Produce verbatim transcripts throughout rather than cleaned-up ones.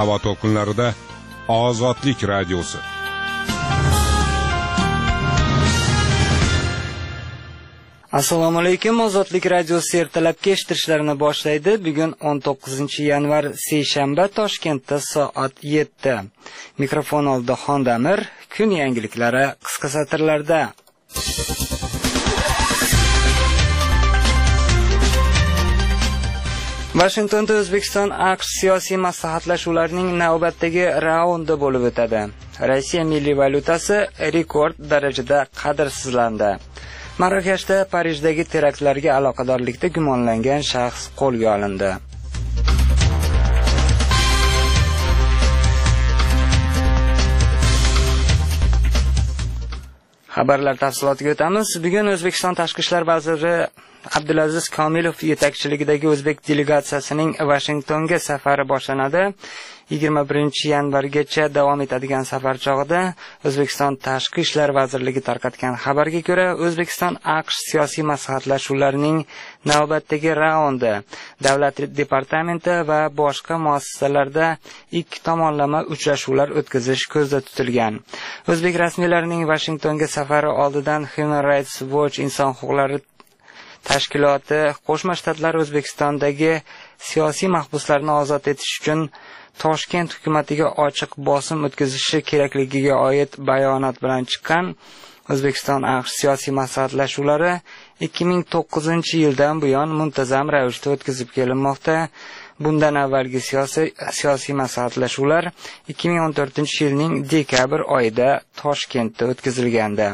havo to'lqinlarida Ozodlik radiosi. Assalomu alaykum. Ozodlik radiosi ertalabki eshittirishlarini boshlaydi. Bugun o'n to'qqizinchi yanvar seshanba, Toshkentda soat yetti. Mikrofon oldida Xondamir, kun yangiliklari qisqa satrlarda. Washingtonda O'zbekiston AQSh siyosiy maslahatlashuvlarining navbatdagi raundi bo'lib o'tadi. Rossiya milliy valyutasi rekord darajada qadrsizlandi. Marokashda Parijdagi teraktlarga aloqadorlikda gumonlangan shaxs qo'lga olindi. Xabarlar tafsilotiga o'tamiz. Bugun O'zbekiston Tashqi ishlar vaziri Abdulaziz Komilov yetakchiligidagi o'zbek delegatsiyasining Washingtonga safari boshlanadi. yigirma birinchi yanvargacha davom etadigan safar chog'ida O'zbekiston Tashqi ishlar vazirligi tarqatgan xabarga ko'ra, O'zbekiston AQSh siyosiy maslahatlashuvlarining navbatdagi raundi davlat departamenti va boshqa muassasalarda ikki tomonlama uchrashuvlar o'tkazish ko'zda tutilgan. O'zbek rasmiylarining Washingtonga safari oldidan Human Rights Watch inson huquqlari tashkiloti Qo'shma Shtatlar O'zbekistondagi siyosiy mahbuslarni ozod etish uchun Toshkent hukumatiga ochiq bosim o'tkazishi kerakligiga oid bayonot bilan chiqqan. O'zbekiston AQSh siyosiy maslahatlashuvlari ikki ming to'qqizinchi yildan buyon muntazam ravishda o'tkazib kelinmoqda. Bundan avvalgi siyosiy siyosiy maslahatlashuvlar ikki ming o'n to'rtinchi yilning dekabr oyida Toshkentda o'tkazilgandi.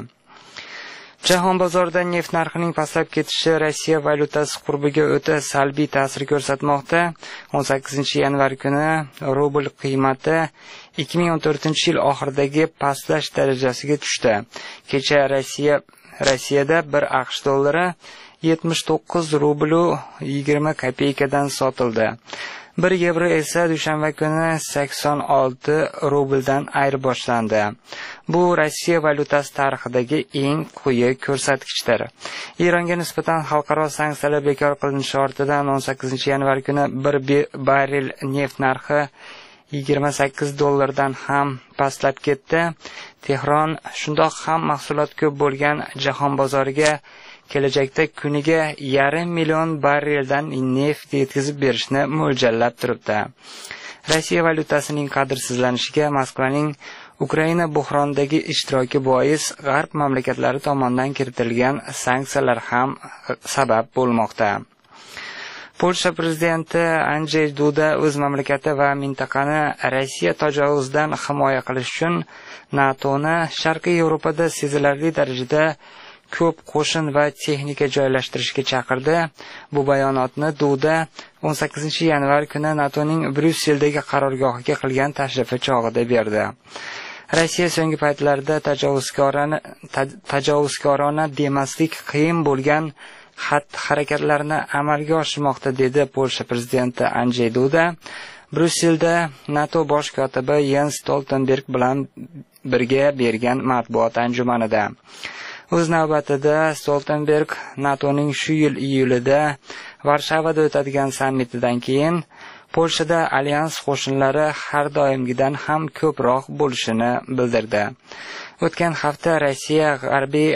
Jahon bozorida neft narxining pastlab ketishi Rossiya valyutasi qurbiga o'ta salbiy ta'sir ko'rsatmoqda. o'n sakkizinchi yanvar kuni rubl qiymati ikki ming o'n to'rtinchi yil oxiridagi pastlash darajasiga tushdi. Kecha Rossiya Rossiyada bir AQSh dollari yetmish to'qqiz rubl yigirma kopeykadan sotildi. bir yevro esa dushanba kuni sakson olti rubldan ayirboshlandi. Bu Rossiya valyutasi tarixidagi eng quyi ko'rsatkichdir. Eronga nisbatan xalqaro sanksiyalar bekor qilinishi ortidan o'n sakkizinchi yanvar kuni bir barrel neft narxi yigirma sakkiz dollardan ham pastlab ketdi. Tehron shundoq ham mahsulot ko'p bo'lgan jahon bozoriga kelajakda kuniga yarim million barreldan neft yetkazib berishni mo'ljallab turibdi. Rossiya valyutasining qadrsizlanishiga Moskvaning Ukraina buhronidagi ishtiroki bois g'arb mamlakatlari tomonidan kiritilgan sanksiyalar ham sabab bo'lmoqda. Polsha prezidenti Andrzej Duda o'z mamlakati va mintaqani Rossiya tajovuzidan himoya qilish uchun NATOni Sharqiy Yevropada sezilarli darajada ko'p qo'shin va texnika joylashtirishga chaqirdi. Bu bayonotni Duda o'n sakkizinchi yanvar kuni NATOning Bryusseldagi qarorgohiga qilgan tashrifi chog'ida berdi. Rossiya so'nggi paytlarda tajovuzkorona tajovuzkorona demaslik qiyin bo'lgan xatti-harakatlarni amalga oshirmoqda, dedi Polsha prezidenti Andrzej Duda Bryusselda NATO bosh kotibi Jens Stoltenberg bilan birga bergan matbuot anjumanida. O'z navbatida Stoltenberg NATOning shu yil iyulida Varshavada o'tadigan sammitidan keyin Polshada alyans qo'shinlari har doimgidan ham ko'proq bo'lishini bildirdi. O'tgan hafta Rossiya g'arbiy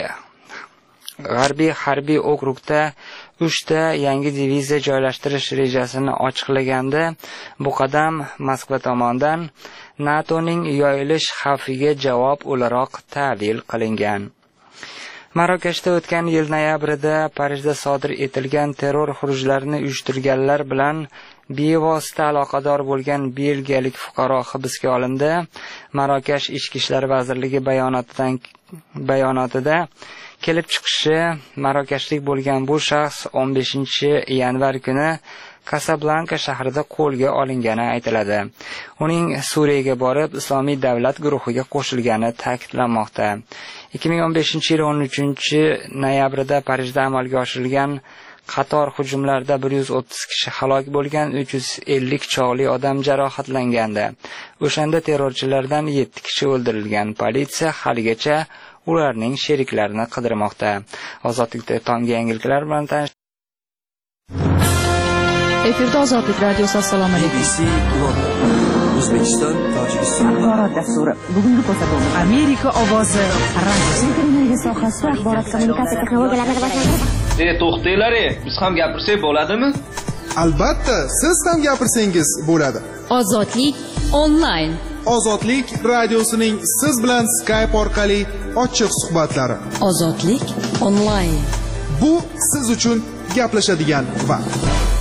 g'arbiy harbiy okrugda uchta yangi diviziya joylashtirish rejasini ochiqlaganda, bu qadam Moskva tomonidan NATOning yoyilish xavfiga javob o'laroq ta'lil qilingan. Marokashda o'tgan yil noyabrida Parijda sodir etilgan terror xurujlarini uyushtirganlar bilan bevosita aloqador bo'lgan belgiyalik fuqaro hibsga olindi. Marokash Ichki ishlar vazirligi bayonotidan bayonotida kelib chiqishi, marokashlik bo'lgan bu shaxs o'n beshinchi yanvar kuni Kasablanka shahrida qo'lga olingani aytiladi. Uning Suriyaga borib, Islomiy davlat guruhiga qo'shilgani ta'kidlanmoqda. ikki ming o'n beshinchi yil o'n uchinchi noyabrida Parijda amalga oshirilgan qator hujumlarda bir yuz o'ttiz kishi halok bo'lgan, uch yuz ellik chog'li odam jarohatlangandi. O'shanda terrorchilardan yetti kishi o'ldirilgan. Politsiya haligacha ularning sheriklarini qidirmoqda. Ozodlikda tonggi yangiliklar bilan tanish. Efirda Ozodlik radiosi. Assalomu alaykum. O'zbekiston, Tojikiston. Axborot dasturi. Bugungi ko'rsatuvimiz Amerika ovozi radiosi. Televiziya sohasida axborot kommunikatsiya texnologiyalarini rivojlantirish. E, to'xtanglar, biz ham gapirsak bo'ladimi? Albatta, siz ham gapirsangiz bo'ladi. Ozodlik onlayn. Ozodlik radiosining siz bilan Skype orqali ochiq suhbatlari. Ozodlik onlayn. Bu siz uchun gaplashadigan vaqt.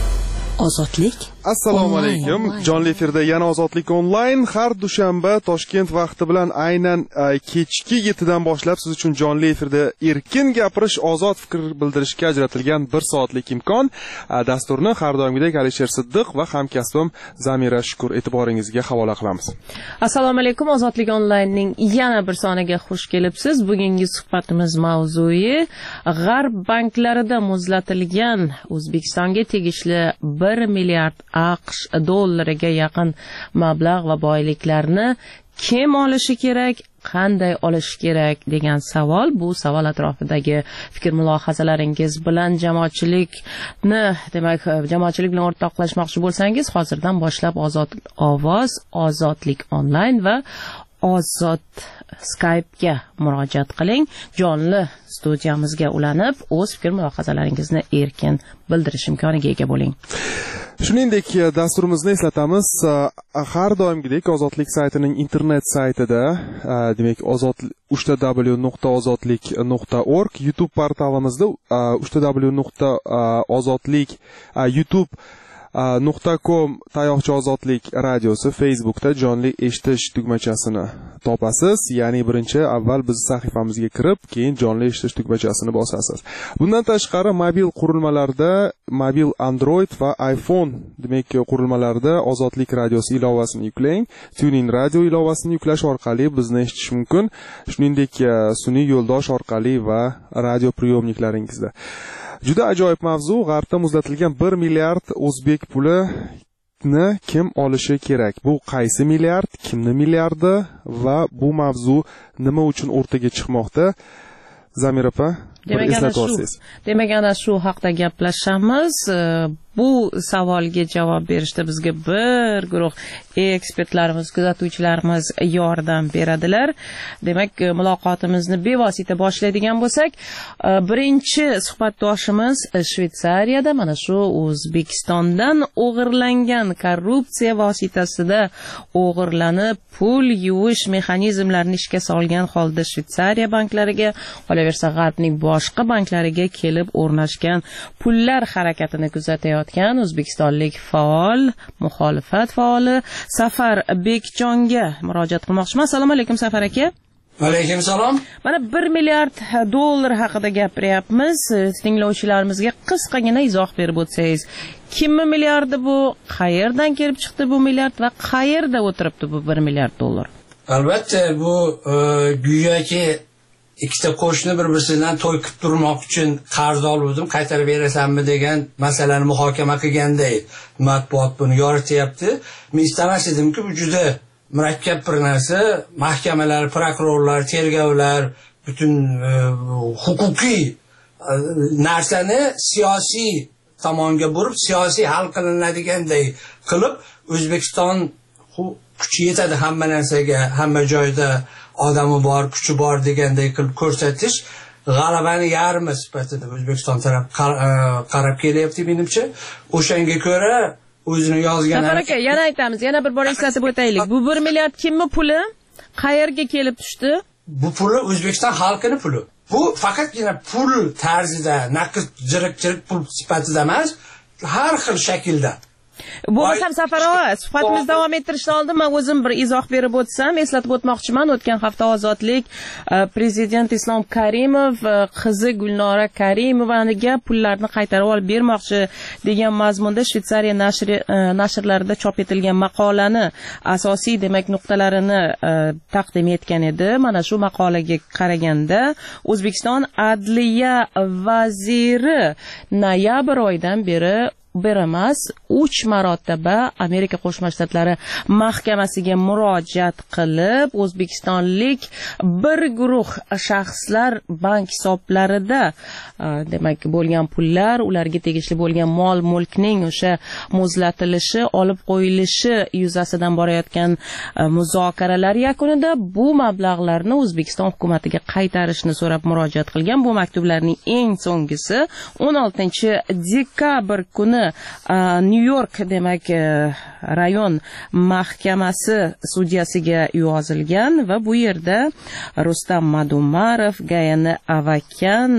Ozodlik. Assalomu alaykum. Jonli efirda yana Ozodlik onlayn har dushanba Toshkent vaqti bilan aynan kechki yettidan boshlab siz uchun jonli efirda erkin gapirish, ozod fikr bildirishga ajratilgan bir soatlik imkon. Dasturni har doimgidek Alisher Siddiq va hamkasbim Zamira Shukur e'tiboringizga havola qilamiz. Assalomu alaykum. Ozodlik onlaynning yana bir soniga xush kelibsiz. Bugungi suhbatimiz mavzui G'arb banklarida muzlatilgan O'zbekistonga tegishli bir milliard AQSh dollariga yaqin mablag' va boyliklarni kim olishi kerak, qanday olish kerak degan savol. Bu savol atrofidagi fikr mulohazalaringiz bilan jamoatchilikni, demak, jamoatchilik bilan o'rtoqlashmoqchi bo'lsangiz, hozirdan boshlab Ozod ovoz, Ozodlik onlayn va Ozod Skype'ga murojaat qiling. Jonli studiyamizga ulanib, o'z fikr mulohazalaringizni erkin bildirish imkoniga ega bo'ling. Shuningdek, dasturimizni eslatamiz. Har doimgidek Ozodlik saytining internet saytida, demak, ozod uch ta w nuqta ozodlik nuqta org, YouTube portalimizda uch ta w nuqta ozodlik youtube nuqta com tayoqcha ozodlik radiosi, Facebookda jonli eshitish tugmachasini topasiz. Ya'ni birinchi avval biz sahifamizga kirib, keyin jonli eshitish tugmachasini bosasiz. Bundan tashqari mobil qurilmalarda, mobil Android va iPhone demak qurilmalarda Ozodlik radiosi ilovasini yuklang. TuneIn radio ilovasini yuklash orqali bizni eshitish mumkin. Shuningdek, sun'iy yo'ldosh orqali va radio priyomniklaringizda. Juda ajoyib mavzu. G'arbda muzlatilgan bir milliard o'zbek pulini kim olishi kerak? Bu qaysi milliard, kimni milliardi va bu mavzu nima uchun o'rtaga chiqmoqda? Zamir opa, eslatasiz. Demak, ana shu haqda gaplashamiz. Bu savolga javob berishda bizga bir guruh ekspertlarimiz, kuzatuvchilarimiz yordam beradilar. Demak, muloqotimizni bevosita boshlaydigan bo'lsak, birinchi suhbatdoshimiz Shvetsariyada mana shu O'zbekistondan o'g'irlangan korrupsiya vositasida o'g'irlanib pul yuvish mexanizmlarini ishga solgan holda Shvetsariya banklariga, qolaversa G'arbning boshqa banklariga kelib o'rnashgan pullar harakatini kuzatayotgan o'zbekistonlik faol, muxolifat faoli Safar Bekjonga murojaat qilmoqchiman. Assalomu alaykum Safar aka. Alaykum salom. Mana bir milliard dollar haqida gapiryapmiz. Tinglovchilarimizga qisqagina izoh berib o'tsangiz, kimning milliardi bu, qayerdan kelib chiqdi bu milliard va qayerda o'tiribdi bu bir milliard dollar? Albatta, bu go'yoki ikkita qo'shni bir-biridan to'y qilib turmoq uchun qarz oluvdim, qaytarib berasanmi degan masalani muhokama qilganday matbuot buni yorityapti. Men istamas edimki, bu juda murakkab bir narsa. Mahkamalar, prokurorlar, tergovlar butun huquqiy narsani siyosiy tomonga burib, siyosiy hal qilinadiganday qilib, O'zbekiston kuchi yetadi hamma narsaga, hamma joyda odami bor, kuchi bor deganday qilib ko'rsatish g'alabani yarmi sifatida O'zbekiston taraf qarab kelyapti menimcha. O'shanga ko'ra o'zini yozgan. Safar aka, yana aytamiz, yana bir bor eslatib o'taylik. Bu bir milliard kimning puli? Qayerga kelib tushdi? Bu puli O'zbekiston xalqining puli. Bu faqatgina pul tarzida, naqd jirik-jirik pul sifatida emas, har xil shaklda. Bo'lmasam Safar aka, suhbatimizni davom ettirishdan oldin men o'zim bir izoh berib o'tsam, eslatib o'tmoqchiman. O'tgan hafta Ozodlik prezident Islom Karimov qizi Gulnora Karimovaniga pullarni qaytarib olib bermoqchi degan mazmunda Shvetsariya nashri nashrlarida chop etilgan maqolani asosiy demak nuqtalarini taqdim etgan edi. Mana shu maqolaga qaraganda O'zbekiston Adliya vaziri noyabr oyidan beri bir emas, uch marotaba Amerika Qo'shma Shtatlari mahkamasiga murojaat qilib, o'zbekistonlik bir guruh shaxslar bank hisoblarida demak bo'lgan pullar, ularga tegishli bo'lgan mol-mulkning o'sha muzlatilishi, olib qo'yilishi yuzasidan borayotgan muzokaralar yakunida bu mablag'larni O'zbekiston hukumatiga qaytarishni so'rab murojaat qilgan. Bu maktublarning eng so'nggisi o'n oltinchi dekabr kuni Nyu-York demak rayon mahkamasi sudyasiga yozilgan va bu yerda Rustam Madumarov, Gayani Avakyan,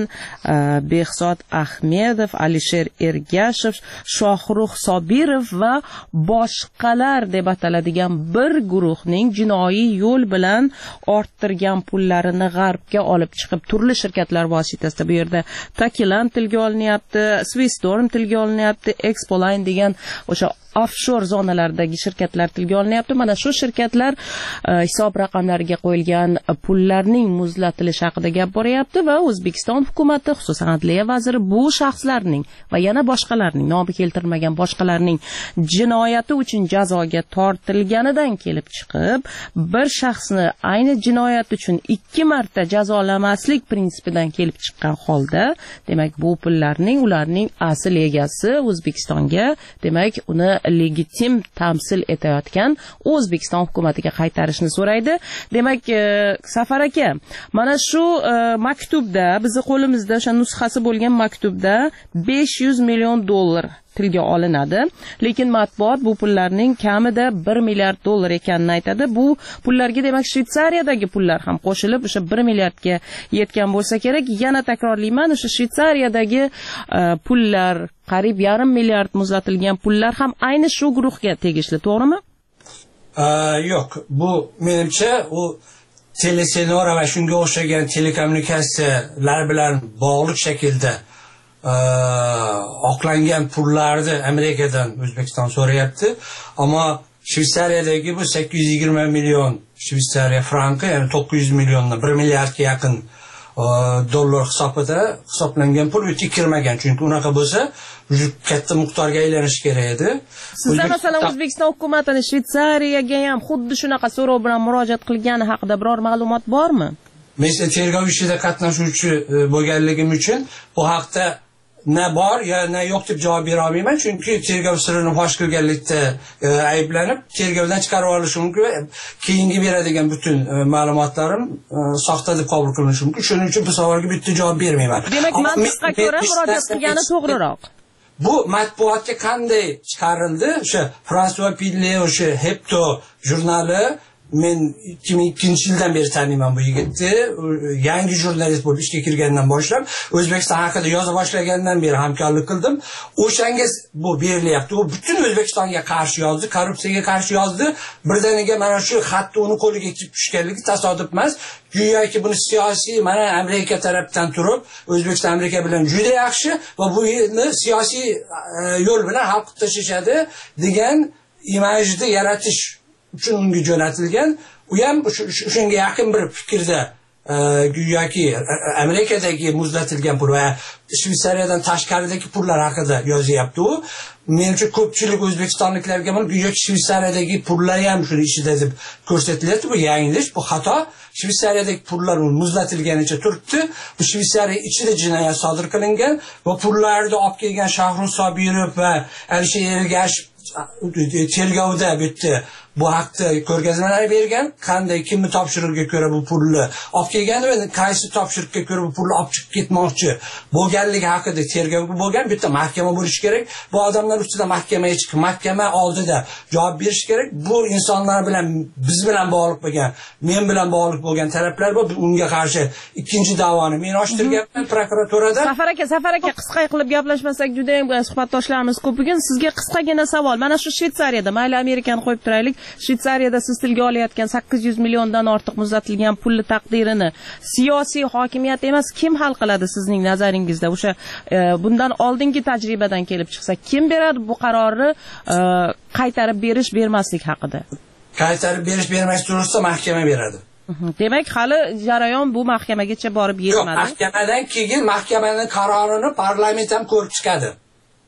Behzod Ahmedov, Alisher Ergashev, Shohrux Sobirov va boshqalar deb ataladigan bir guruhning jinoiy yo'l bilan orttirgan pullarini g'arbga olib chiqib turli shirkatlar vositasida bu yerda Takilan tilga olinyapti, Swisstorm tilga olinyapti, Expoline degan o'sha offshore zonalardagi shirkatlar tilga olinyapti. Mana shu shirkatlar hisob raqamlariga qo'yilgan pullarning muzlatilishi haqida gap boryapti va O'zbekiston hukumati, xususan Adliya vaziri bu shaxslarning va yana boshqalarning, nomi keltirilmagan boshqalarning jinoyati uchun jazoga tortilganidan kelib chiqib, bir shaxsni ayni jinoyat uchun ikki marta jazolamaslik prinsipidan kelib chiqqan holda, demak bu pullarning ularning asl egasi O'zbekistonga, demak uni legitim tamsil etayotgan O'zbekiston hukumatiga qaytarishni so'raydi. Demak, Safar aka, mana shu maktubda, bizni qo'limizda o'sha nusxasi bo'lgan maktubda besh yuz million dollar tilga olinadi, lekin matbuot bu pullarning kamida bir milliard dollar ekanini aytadi. Bu pullarga demak Shvetsariyadagi pullar ham qo'shilib o'sha bir milliardga yetgan bo'lsa kerak. Yana takrorlayman, o'sha Shvetsariyadagi pullar, qariyb yarim milliard muzlatilgan pullar ham ayni shu guruhga tegishli, to'g'rimi? Yo'q, bu menimcha u telesenora va shunga o'xshagan telekommunikatsiyalar bilan bog'liq shaklda oqlangan pullarni Amerikadan O'zbekiston so'rayapti. Ammo Shvetsariyadagi bu sakkiz yuz yigirma million Shvetsariya franki, ya'ni to'qqiz yuz milliondan bir milliardga yaqin dollar hisobida hisoblangan pul o'tib kirmagan. Chunki unaqa bo'lsa, katta miqdorga aylanish kerak edi. Sizlar masalan O'zbekiston hukumatini Shvetsariyaga ham xuddi shunaqa so'rov bilan murojaat qilgani haqida biror ma'lumot bormi? Men tergov ishida qatnashuvchi bo'lganligim uchun bu haqda na bor ya na yo'q deb javob bera olmayman, chunki tergov sirini fosh qilganlikda ayblanib tergovdan chiqarib olishi mumkin. Keyingi beradigan butun ma'lumotlarim soxta deb qabul qilinishi mumkin. Shuning uchun bu savolga bitta javob bermayman. Demak, mantiqqa ko'ra murojaat qilgani to'g'riroq. Bu matbuotga qanday chiqarildi? O'sha François Pille, o'sha Hebdo jurnali, men ikki ming ikkinchi yildan beri taniyman bu yigitni. Yangi jurnalist bo'lib ishga kirgandan boshlab O'zbekiston haqida yoza boshlagandan beri hamkorlik qildim. O'shanga bu berilyapti. U butun O'zbekistonga qarshi yozdi, korrupsiyaga qarshi yozdi. Birdaniga mana shu xatni uni qo'liga kelib tushganligi tasodif emas. Go'yoki buni siyosiy, mana Amerika tarafdan turib, O'zbekiston Amerika bilan juda yaxshi va bu yerni siyosiy yo'l bilan hal qilib tashlashadi degan imajni yaratish uchun unga jo'natilgan. U ham shunga yaqin bir fikrda go'yoki Amerikadagi muzlatilgan pul va Shvetsariyadan tashqaridagi pullar haqida yozyapti u. Menimcha ko'pchilik o'zbekistonliklarga buni go'yoki Shvetsariyadagi pullar ham shuni ichida deb ko'rsatilyapti. Bu yanglish, bu xato. Shvetsariyadagi pullar muzlatilganicha turibdi. Bu Shvetsariya ichida jinoyat sodir qilingan va pullarni olib kelgan Shohrux Sobirov va Alisher Ergashev tergovda bitti bu haqda ko'rgazmalar bergan, qanday kimni topshiriqqa ko'ra bu pulni olib kelgan va qaysi topshiriqqa ko'ra bu pulni olib chiqib ketmoqchi bo'lganligi haqida tergov bo'lgan. Bitta mahkama bo'lishi kerak. Bu odamlar ustida mahkamaga chiqib, mahkama oldida javob berish kerak. Bu insonlar bilan, biz bilan bog'liq bo'lgan, men bilan bog'liq bo'lgan taraflar bor. Unga qarshi ikkinchi da'voni men ochtirganman prokuraturada. Safar aka, Safar aka, qisqa qilib gaplashmasak juda ham suhbatdoshlarimiz ko'p. Bugun sizga qisqagina savol. Mana shu Shvetsariyada, mayli Amerikani qo'yib turaylik, Shvetsariyada siz tilga olayotgan sakkiz yuz milliondan ortiq muzlatilgan pulni taqdirini siyosiy hokimiyat emas, kim hal qiladi sizning nazaringizda? O'sha e, bundan oldingi tajribadan kelib chiqsa, kim beradi bu qarorni e, qaytarib berish, bermaslik haqida? Qaytarib berish, bermaslik to'g'risida mahkama beradi. Demak, hali jarayon bu mahkamagacha borib yetmadi. Yo'q, mahkamadan keyin mahkamaning qarorini parlament ham ko'rib chiqadi.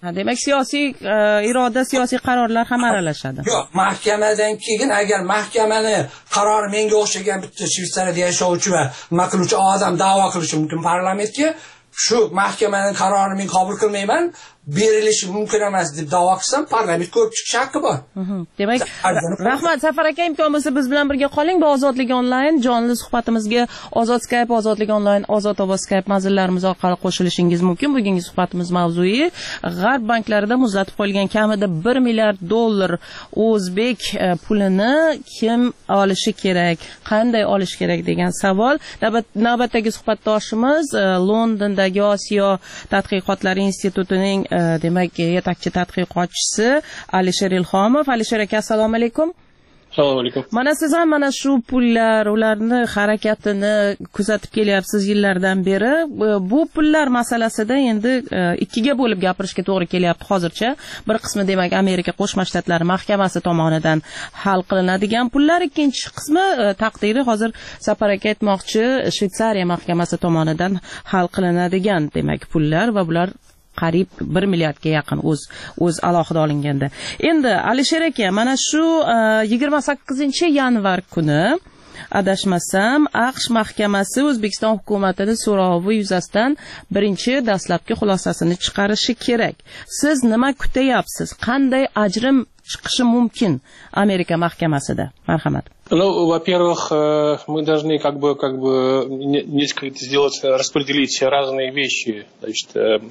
Demak, siyosiy iroda, siyosiy qarorlar ham aralashadi. Yo'q, mahkamadan keyin agar mahkamani qarori menga o'xshagan bitta Shveysariyada yashovchi va nima qiluvchi odam da'vo qilishi mumkin parlamentga, shu mahkamaning qarorini men qabul qilmayman, berilishi mumkin emas deb da'vo qilsam, parlament ko'rib chiqish haqqi bor. Demak, rahmat Safar aka, imkon bo'lsa biz bilan birga qoling. Bu Ozodlik onlayn jonli suhbatimizga Ozod Skype, Ozodlik onlayn, Ozod ovoz Skype manzillarimiz orqali qo'shilishingiz mumkin. Bugungi suhbatimiz mavzui G'arb banklarida muzlatib qo'yilgan kamida bir milliard dollar o'zbek pulini kim olishi kerak, qanday olish kerak degan savol. Navbatdagi suhbatdoshimiz Londondagi Osiyo tadqiqotlari institutining demak yetakchi tadqiqotchisi Alisher Ilhomov. Alisher aka, assalomu alaykum. Assalomu alaykum. Mana siz ham mana shu pullar, ularni harakatini kuzatib kelyapsiz yillardan beri. Bu pullar masalasida endi ikkiga bo'lib gapirishga to'g'ri kelyapti hozircha. Bir qismi demak Amerika Qo'shma Shtatlari mahkamasi tomonidan hal qilinadigan pullar, ikkinchi qismi taqdiri hozir Safar aka aytmoqchi Shveysariya mahkamasi tomonidan hal qilinadigan demak pullar va bular qariyb bir milliardga yaqin o'z o'z alohida olinganda. Endi Alisher aka, mana shu yigirma sakkizinchi yanvar kuni adashmasam AQSh mahkamasi O'zbekiston hukumatini so'rovi yuzasidan birinchi dastlabki xulosasini chiqarishi kerak. Siz nima kutyapsiz? Qanday ajrim chiqishi mumkin Amerika mahkamasida? Marhamat. Ну, во-первых, мы должны как бы, как бы несколько сделать, распределить разные вещи. Значит,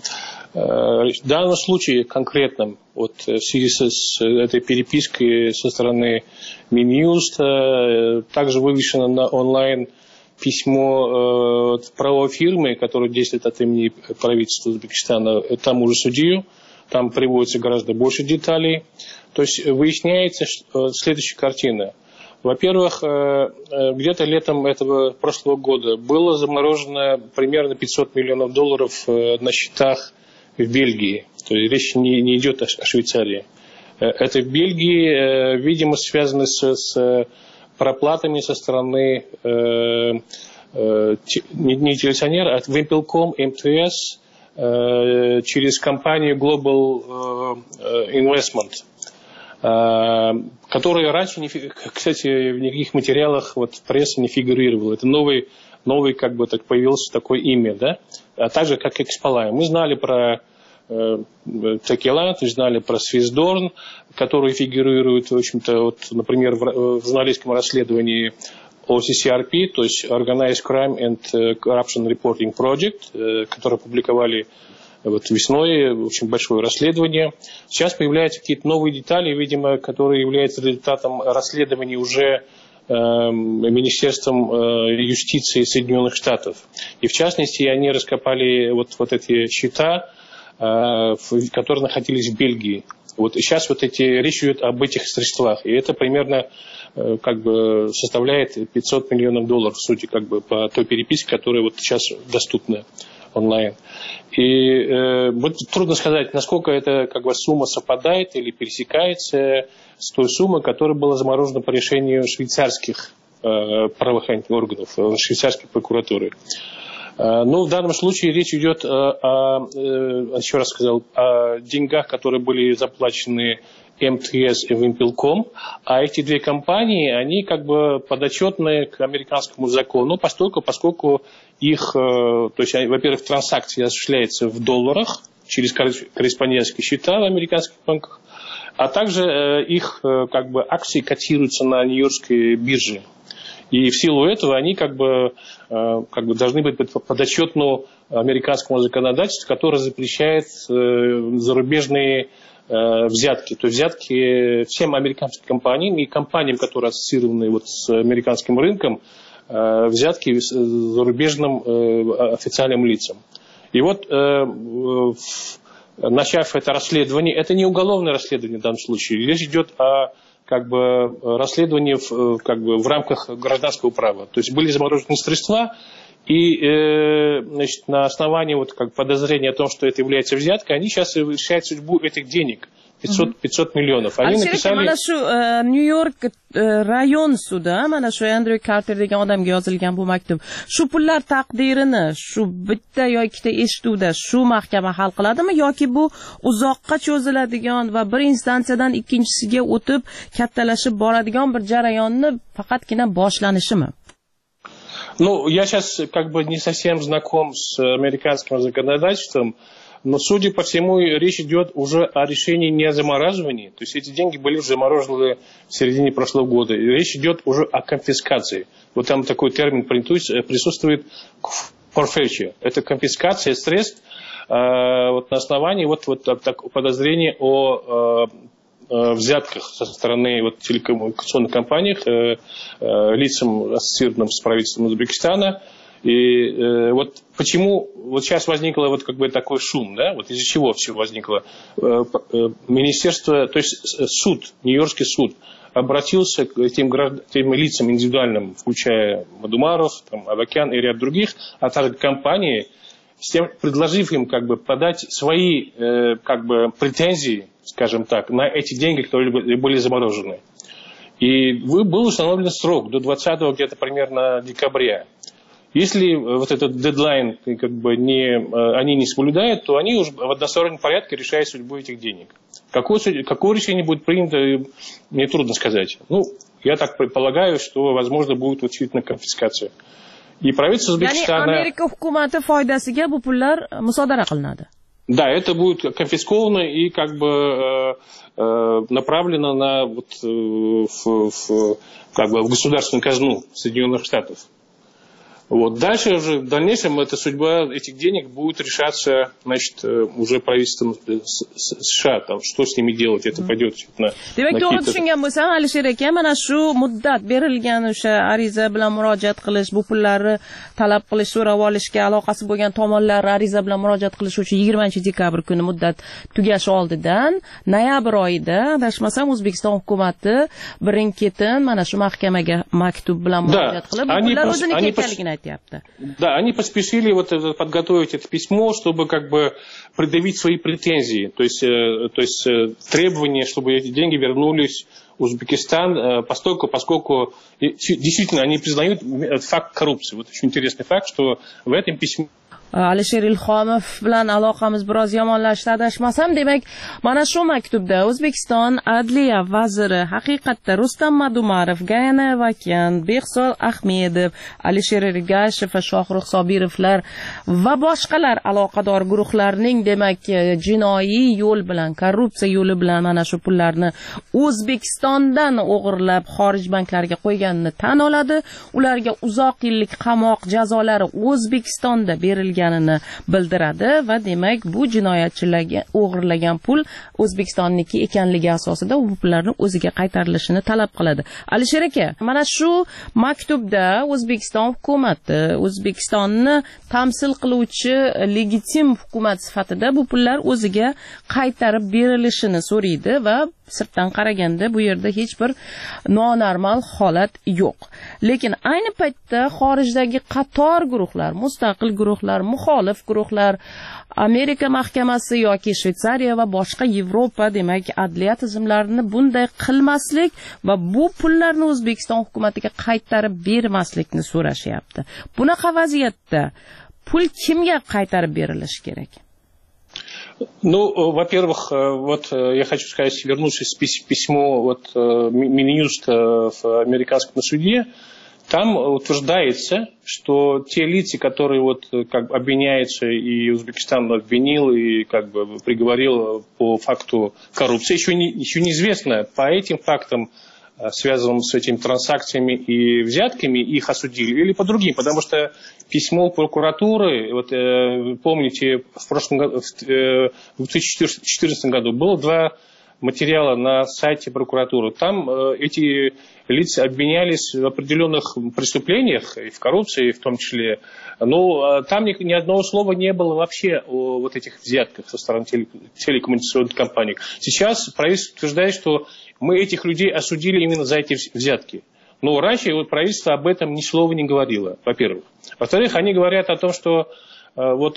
в данном случае конкретном, вот в связи с этой перепиской со стороны Минюста, также вывешено на онлайн письмо правовой фирмы, которая действует от имени правительства Узбекистана, тому же судью. Там приводится гораздо больше деталей. То есть выясняется следующая картина. Во-первых, где-то летом этого прошлого года было заморожено примерно пятьсот миллионов долларов на счетах в Бельгии. То есть речь не, не идет о Швейцарии. Это в Бельгии, видимо, связано с, с проплатами со стороны не, не телевизионера, а Wimpelcom, эм тэ эс, через компанию Global Investment, который раньше, не, кстати, в никаких материалах вот, прессы не фигурировал. Это новый, новый как бы так появился такое имя, да? А также как Экспалай. Мы знали про э, Текеланд, мы знали про Свиздорн, которые фигурируют, в общем-то, вот, например, в, в журналистском расследовании о си си ар пи, то есть Organized Crime and Corruption Reporting Project, э, который опубликовали вот весной, очень большое расследование. Сейчас появляются какие-то новые детали, видимо, которые являются результатом расследования уже э, Министерством э, юстиции Соединенных Штатов. И в частности, они раскопали вот, вот эти счета, э, которые находились в Бельгии. Вот, и сейчас вот эти, речь идет об этих средствах. И это примерно э, как бы составляет пятьсот миллионов долларов, в сути, как бы по той переписке, которая вот сейчас доступна онлайн. И э, вот трудно сказать, насколько эта как бы, сумма совпадает или пересекается с той суммой, которая была заморожена по решению швейцарских э, правоохранительных органов, швейцарской прокуратуры. Э, но в данном случае речь идет о, о, э, еще раз сказал, о деньгах, которые были заплачены эм тэ эс и Wimpelcom, а эти две компании, они как бы подотчетны к американскому закону, поскольку, поскольку их, то есть, во-первых, транзакции осуществляются в долларах через корреспондентские счета в американских банках, а также их как бы акции котируются на Нью-Йоркской бирже. И в силу этого они как бы, как бы должны быть подотчетны американскому законодательству, которое запрещает зарубежные взятки, то есть взятки всем американским компаниям и компаниям, которые ассоциированы вот с американским рынком, взятки зарубежным официальным лицам. И вот, начав это расследование, это не уголовное расследование в данном случае, речь идет о как бы, расследовании в, как бы, в рамках гражданского права. То есть были заморожены средства, и э, значит, на основании вот, как подозрения о том, что это является взяткой, они сейчас решают судьбу этих денег. пятьсот, пятьсот миллионов. Они написали... Mana shu New York rayon sudi, mana shu Andrew Carter degan odamga yozilgan bu maktub. Shu pullar taqdirini shu bitta yoki ikkita eshituvda shu mahkama hal qiladimi yoki bu uzoqqa cho'ziladigan va bir instansiyadan ikkinchisiga o'tib kattalashib boradigan bir jarayonni faqatgina boshlanishimi? Ну, я сейчас как бы не совсем знаком с американским законодательством, но, судя по всему, речь идет уже о решении не о замораживании. То есть эти деньги были заморожены в середине прошлого года. И речь идет уже о конфискации. Вот там такой термин присутствует forfeiture. Это конфискация средств э, вот на основании вот, вот так, подозрения о э, взятках со стороны вот, телекоммуникационных компаний, э, э, лицам, ассоциированным с правительством Узбекистана. И э, вот почему вот сейчас возникло вот как бы такой шум, да, вот из-за чего все возникло. Э, э, министерство, то есть суд, Нью-Йоркский суд, обратился к тем, тем лицам индивидуальным, включая Мадумаров, там, Авакян и ряд других, а также компании, с тем, предложив им как бы подать свои э, как бы претензии, скажем так, на эти деньги, которые были заморожены. И был установлен срок до двадцатого где-то примерно декабря. Если вот этот дедлайн как бы не, они не соблюдают, то они уже в одностороннем порядке решают судьбу этих денег. Какое, какое решение будет принято, мне трудно сказать. Ну, я так предполагаю, что, возможно, будет действительно конфискация. И правительство Узбекистана... Yani Amerika hukumati foydasiga bu pullar musodara qilinadi. Да, это будет конфисковано и как бы э, э, направлено на вот, э, в, в, как бы в государственную казну Соединенных Штатов. Вот. Дальше уже в дальнейшем эта судьба этих денег будет решаться, значит, уже правительством США, там, что с ними делать, это пойдет на, Demak, на to'g'ri tushungan bo'lsam, Alisher aka, mana shu muddat berilgan o'sha ariza bilan murojaat qilish, bu pullarni talab qilish, so'rab olishga aloqasi bo'lgan tomonlar ariza bilan murojaat qilish uchun yigirmanchi dekabr kuni muddat tugashi oldidan noyabr oyida, adashmasam, O'zbekiston hukumati birin-ketin mana shu mahkamaga maktub bilan murojaat qilib, bu pullar o'ziniki ekanligini Да, они поспешили вот подготовить это письмо, чтобы как бы предъявить свои претензии, то есть, то есть требования, чтобы эти деньги вернулись в Узбекистан, поскольку, поскольку действительно они признают факт коррупции. Вот очень интересный факт, что в этом письме Alisher Ilhomov bilan aloqamiz biroz yomonlashdi, adashmasam. Demak, mana shu maktubda O'zbekiston Adliya vaziri haqiqatda Rustam Madumarov, Gayana Avakyan, Behzod Ahmedov, Alisher Ergashev va Shohrux Sobirovlar va boshqalar aloqador guruhlarning demak jinoiy yo'l bilan, korrupsiya yo'li bilan mana shu pullarni O'zbekistondan o'g'irlab xorij banklariga qo'yganini tan oladi. Ularga uzoq yillik qamoq jazolari O'zbekistonda berilgan bildiradi va demak bu jinoyatchilarga o'g'irlagan pul O'zbekistonniki ekanligi asosida u pullarni o'ziga qaytarilishini talab qiladi. Alisher aka, mana shu maktubda O'zbekiston hukumati O'zbekistonni tamsil qiluvchi legitim hukumat sifatida bu pullar o'ziga qaytarib berilishini so'raydi va sirtdan qaraganda bu yerda hech bir nonormal holat yo'q. Lekin ayni paytda xorijdagi qator guruhlar, mustaqil guruhlar, muxolif guruhlar, Amerika mahkamasi yoki Shveysariya va boshqa Yevropa demak adliya tizimlarini bunday qilmaslik va bu pullarni O'zbekiston hukumatiga qaytarib bermaslikni so'rashyapti. Bunaqa vaziyatda pul kimga qaytarib berilishi kerak? Ну, во-первых, вот я хочу сказать, вернувшись к письму вот, Минюста в американском суде, там утверждается, что те лица, которые вот как бы обвиняются, и Узбекистан обвинил и как бы приговорил по факту коррупции, еще не, еще неизвестно по этим фактам, связанным с этими транзакциями и взятками, их осудили, или по другим, потому что письмо прокуратуры, вот э, помните, в прошлом году, в две тысячи четырнадцатом году было два материала на сайте прокуратуры. Там э, эти лица обвинялись в определенных преступлениях, и в коррупции в том числе, но э, там ни, ни одного слова не было вообще о вот этих взятках со стороны теле, телекоммуникационных компаний. Сейчас правительство утверждает, что мы этих людей осудили именно за эти взятки. Но раньше вот правительство об этом ни слова не говорило, во-первых. Во-вторых, они говорят о том, что вот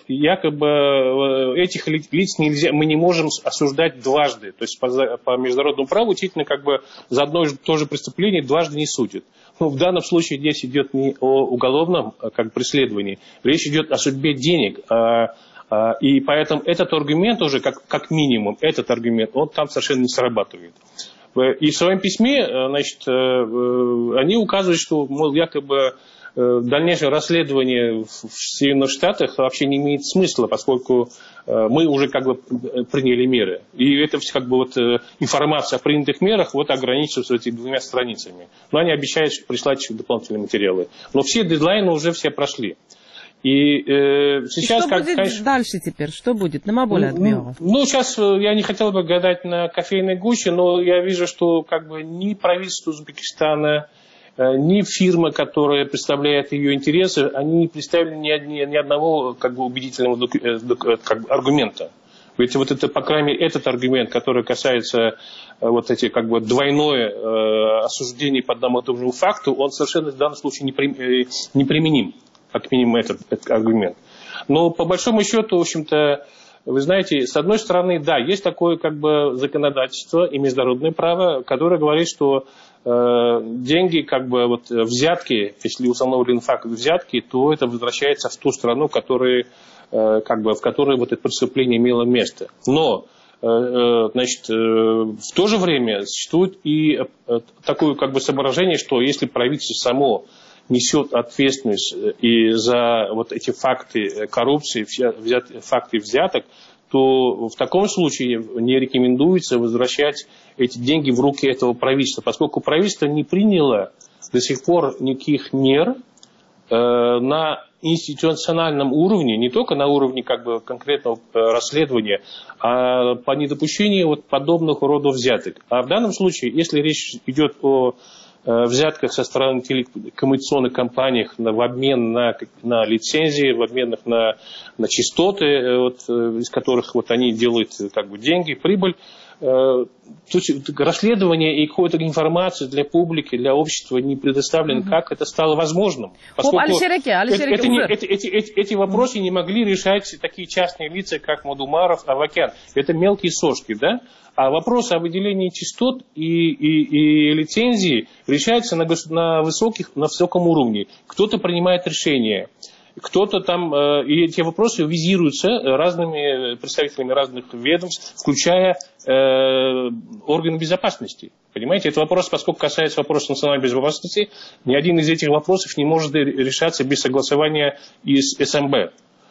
якобы этих лиц нельзя, мы не можем осуждать дважды. То есть по, по международному праву действительно как бы за одно и то же преступление дважды не судят. Но в данном случае здесь идет не о уголовном как преследовании, речь идет о судьбе денег. А, а, и поэтому этот аргумент уже, как, как минимум, этот аргумент, он там совершенно не срабатывает. И в своем письме, значит, они указывают, что, мол, якобы дальнейшее расследование в Соединенных Штатах вообще не имеет смысла, поскольку мы уже как бы приняли меры. И это как бы вот информация о принятых мерах вот ограничивается этими двумя страницами. Но они обещают прислать еще дополнительные материалы. Но все дедлайны уже все прошли. И э, сейчас, и что как, будет конечно, дальше теперь? Что будет? На более ну, ну, сейчас я не хотел бы гадать на кофейной гуще, но я вижу, что как бы ни правительство Узбекистана, ни фирма, которая представляет ее интересы, они не представили ни, ни, ни одного как бы убедительного как бы, аргумента. Ведь вот это, по крайней мере, этот аргумент, который касается вот эти как бы двойное э, осуждение по одному и тому же факту, он совершенно в данном случае неприменим. Как минимум этот, этот аргумент. Но по большому счету, в общем-то, вы знаете, с одной стороны, да, есть такое как бы законодательство и международное право, которое говорит, что э, деньги, как бы вот взятки, если установлен факт взятки, то это возвращается в ту страну, которая, э, как бы, в которой вот это преступление имело место. Но э, значит, э, в то же время существует и э, такое как бы соображение, что если правительство само несет ответственность и за вот эти факты коррупции, взят, факты взяток, то в таком случае не рекомендуется возвращать эти деньги в руки этого правительства, поскольку правительство не приняло до сих пор никаких мер э, на институциональном уровне, не только на уровне как бы конкретного расследования, а по недопущению вот подобных родов взяток. А в данном случае, если речь идет о взятках со стороны телекоммуникационных компаний в обмен на, на лицензии, в обмен на, на частоты, вот, из которых вот они делают как бы, деньги, прибыль. То есть расследование и какой-то информации для публики, для общества не предоставлено, угу. Как это стало возможным. Поскольку Алишереке, Алишереке, это, это не, эти, эти, эти, эти вопросы не могли решать такие частные лица, как Мадумаров, Авакян. Это мелкие сошки, да? А вопрос о выделении частот и, и, и лицензии решается на, на, высоких, на высоком уровне. Кто-то принимает решения. Кто-то там, и эти вопросы визируются разными представителями разных ведомств, включая э, органы безопасности. Понимаете, это вопрос, поскольку касается вопроса национальной безопасности, ни один из этих вопросов не может решаться без согласования из эс эм бэ.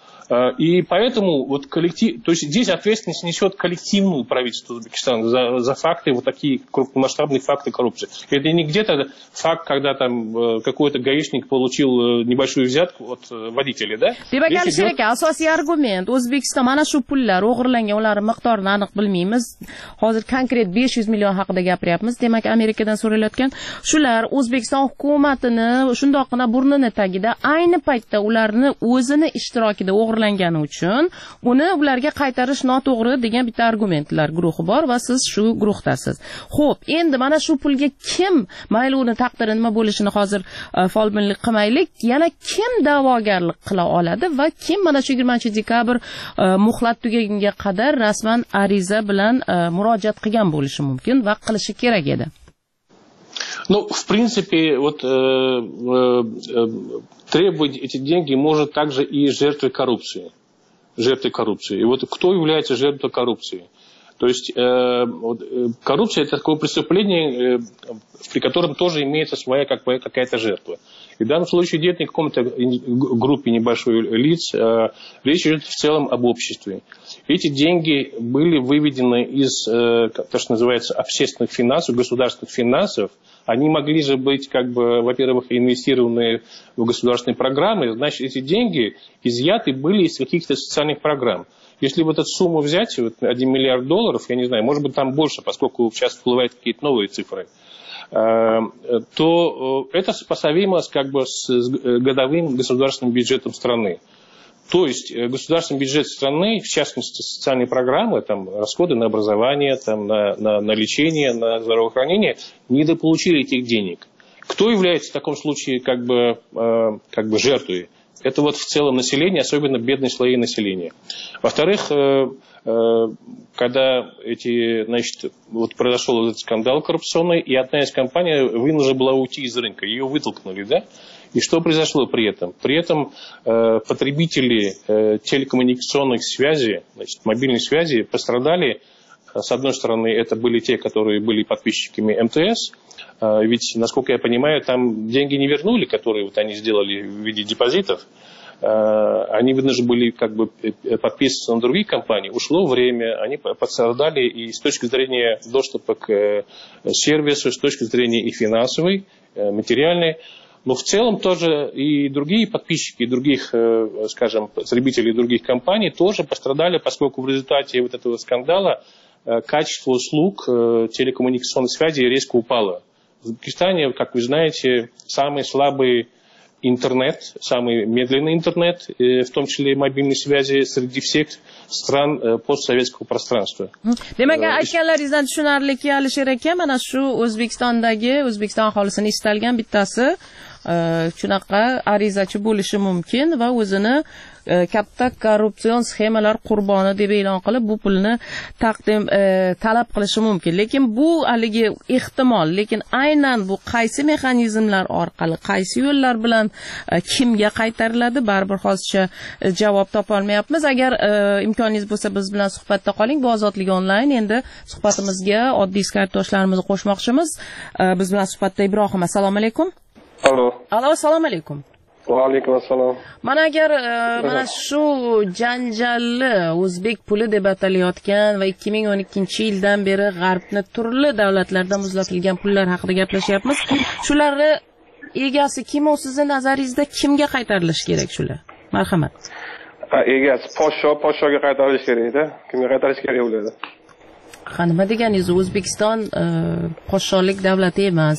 И поэтому вот коллектив, то есть здесь ответственность несет коллективное правительство Узбекистана за, за факты, вот такие крупномасштабные факты коррупции. Это не где-то факт, когда там какой-то гаишник получил небольшую взятку от водителя, да? Demak, Alisher aka, asosiy argument O'zbekiston mana shu pullar o'g'irlangan, ular miqdorini aniq bilmaymiz. Hozir konkret besh yuz million haqida gapiryapmiz. Demak, Amerikadan so'ralayotgan shular O'zbekiston hukumatini shundoqqina burnini tagida ayni paytda ularni o'zini ishtirokida o'g'irlangani uchun uni ularga qaytarish noto'g'ri degan bitta argumentlar guruhi bor va siz shu guruhdasiz. Xo'p, endi mana shu pulga kim, mayli uni taqdiri nima bo'lishini hozir folbinlik qilmaylik, yana kim da'vogarlik qila oladi va kim mana shu yigirmanchi dekabr muhlat tugagunga qadar rasman ariza bilan murojaat qilgan bo'lishi mumkin va qilishi kerak edi. Ну, в принципе, вот э, э, требовать эти деньги может также и жертвы коррупции. Жертвы коррупции. И вот кто является жертвой коррупции? То есть э, вот, коррупция – это такое преступление, э, при котором тоже имеется своя как бы, какая-то жертва. И в данном случае идет не о каком-то группе небольшой лиц, а речь идет в целом об обществе. Эти деньги были выведены из, э, то, что называется, общественных финансов, государственных финансов. Они могли же быть, как бы, во-первых, инвестированы в государственные программы. Значит, эти деньги изъяты были из каких-то социальных программ. Если вот эту сумму взять, вот один миллиард долларов, я не знаю, может быть там больше, поскольку сейчас всплывают какие-то новые цифры, то это сопоставимо как бы с годовым государственным бюджетом страны. То есть государственный бюджет страны, в частности социальные программы, там, расходы на образование, там, на, на, на лечение, на здравоохранение, недополучили этих денег. Кто является в таком случае как бы, э, как бы жертвой? Это вот в целом население, особенно бедные слои населения. Во-вторых, э, э, когда эти, значит, вот произошел этот скандал коррупционный, и одна из компаний вынуждена была уйти из рынка, ее вытолкнули, да? И что произошло при этом? При этом э, потребители э, телекоммуникационных связей, значит, мобильной связи пострадали. С одной стороны, это были те, которые были подписчиками эм тэ эс, э, ведь, насколько я понимаю, там деньги не вернули, которые вот они сделали в виде депозитов. Э, они вынуждены были как бы подписываться на другие компании. Ушло время, они пострадали и с точки зрения доступа к э, сервису, с точки зрения и финансовой, э, материальной. Но в целом тоже и другие подписчики, и других, скажем, потребителей других компаний тоже пострадали, поскольку в результате вот этого скандала качество услуг телекоммуникационной связи резко упало. В Узбекистане, как вы знаете, самый слабый интернет, самый медленный интернет, в том числе и мобильной связи среди всех стран постсоветского пространства. Demak, aytganlaringizdan tushunarliki Alisher aka, mana shu O'zbekistondagi O'zbekiston aholisini istalgan bittasi shunaqa arizachi bo'lishi mumkin va o'zini katta korrupsion sxemalar qurboni deb e'lon qilib bu pulni taqdim talab qilishi mumkin. Lekin bu haligi ehtimol, lekin aynan bu qaysi mexanizmlar orqali, qaysi yo'llar bilan kimga qaytariladi, baribir hozircha javob topa olmayapmiz. Agar imkoningiz bo'lsa biz bilan suhbatda qoling. Bu Ozodlik onlayn. Endi suhbatimizga oddiy Skype-doshlarimizni qo'shmoqchimiz. Biz bilan suhbatda Ibrohim. Assalomu alaykum. Alo. Alo, assalomu alaykum. Va alaykum assalom. Mana agar mana shu janjalli o'zbek puli deb atalayotgan va ikki ming o'n ikkinchi yildan beri g'arbni turli davlatlarda muzlatilgan pullar haqida gaplashyapmiz. Shularni egasi kim, o sizning nazaringizda kimga qaytarilishi kerak shular? Marhamat. Egasi podsho, podshoga qaytarilishi kerak-da. Kimga qaytarish kerak bo'ladi? Ha, nima deganingiz? O'zbekiston podsholik davlati emas.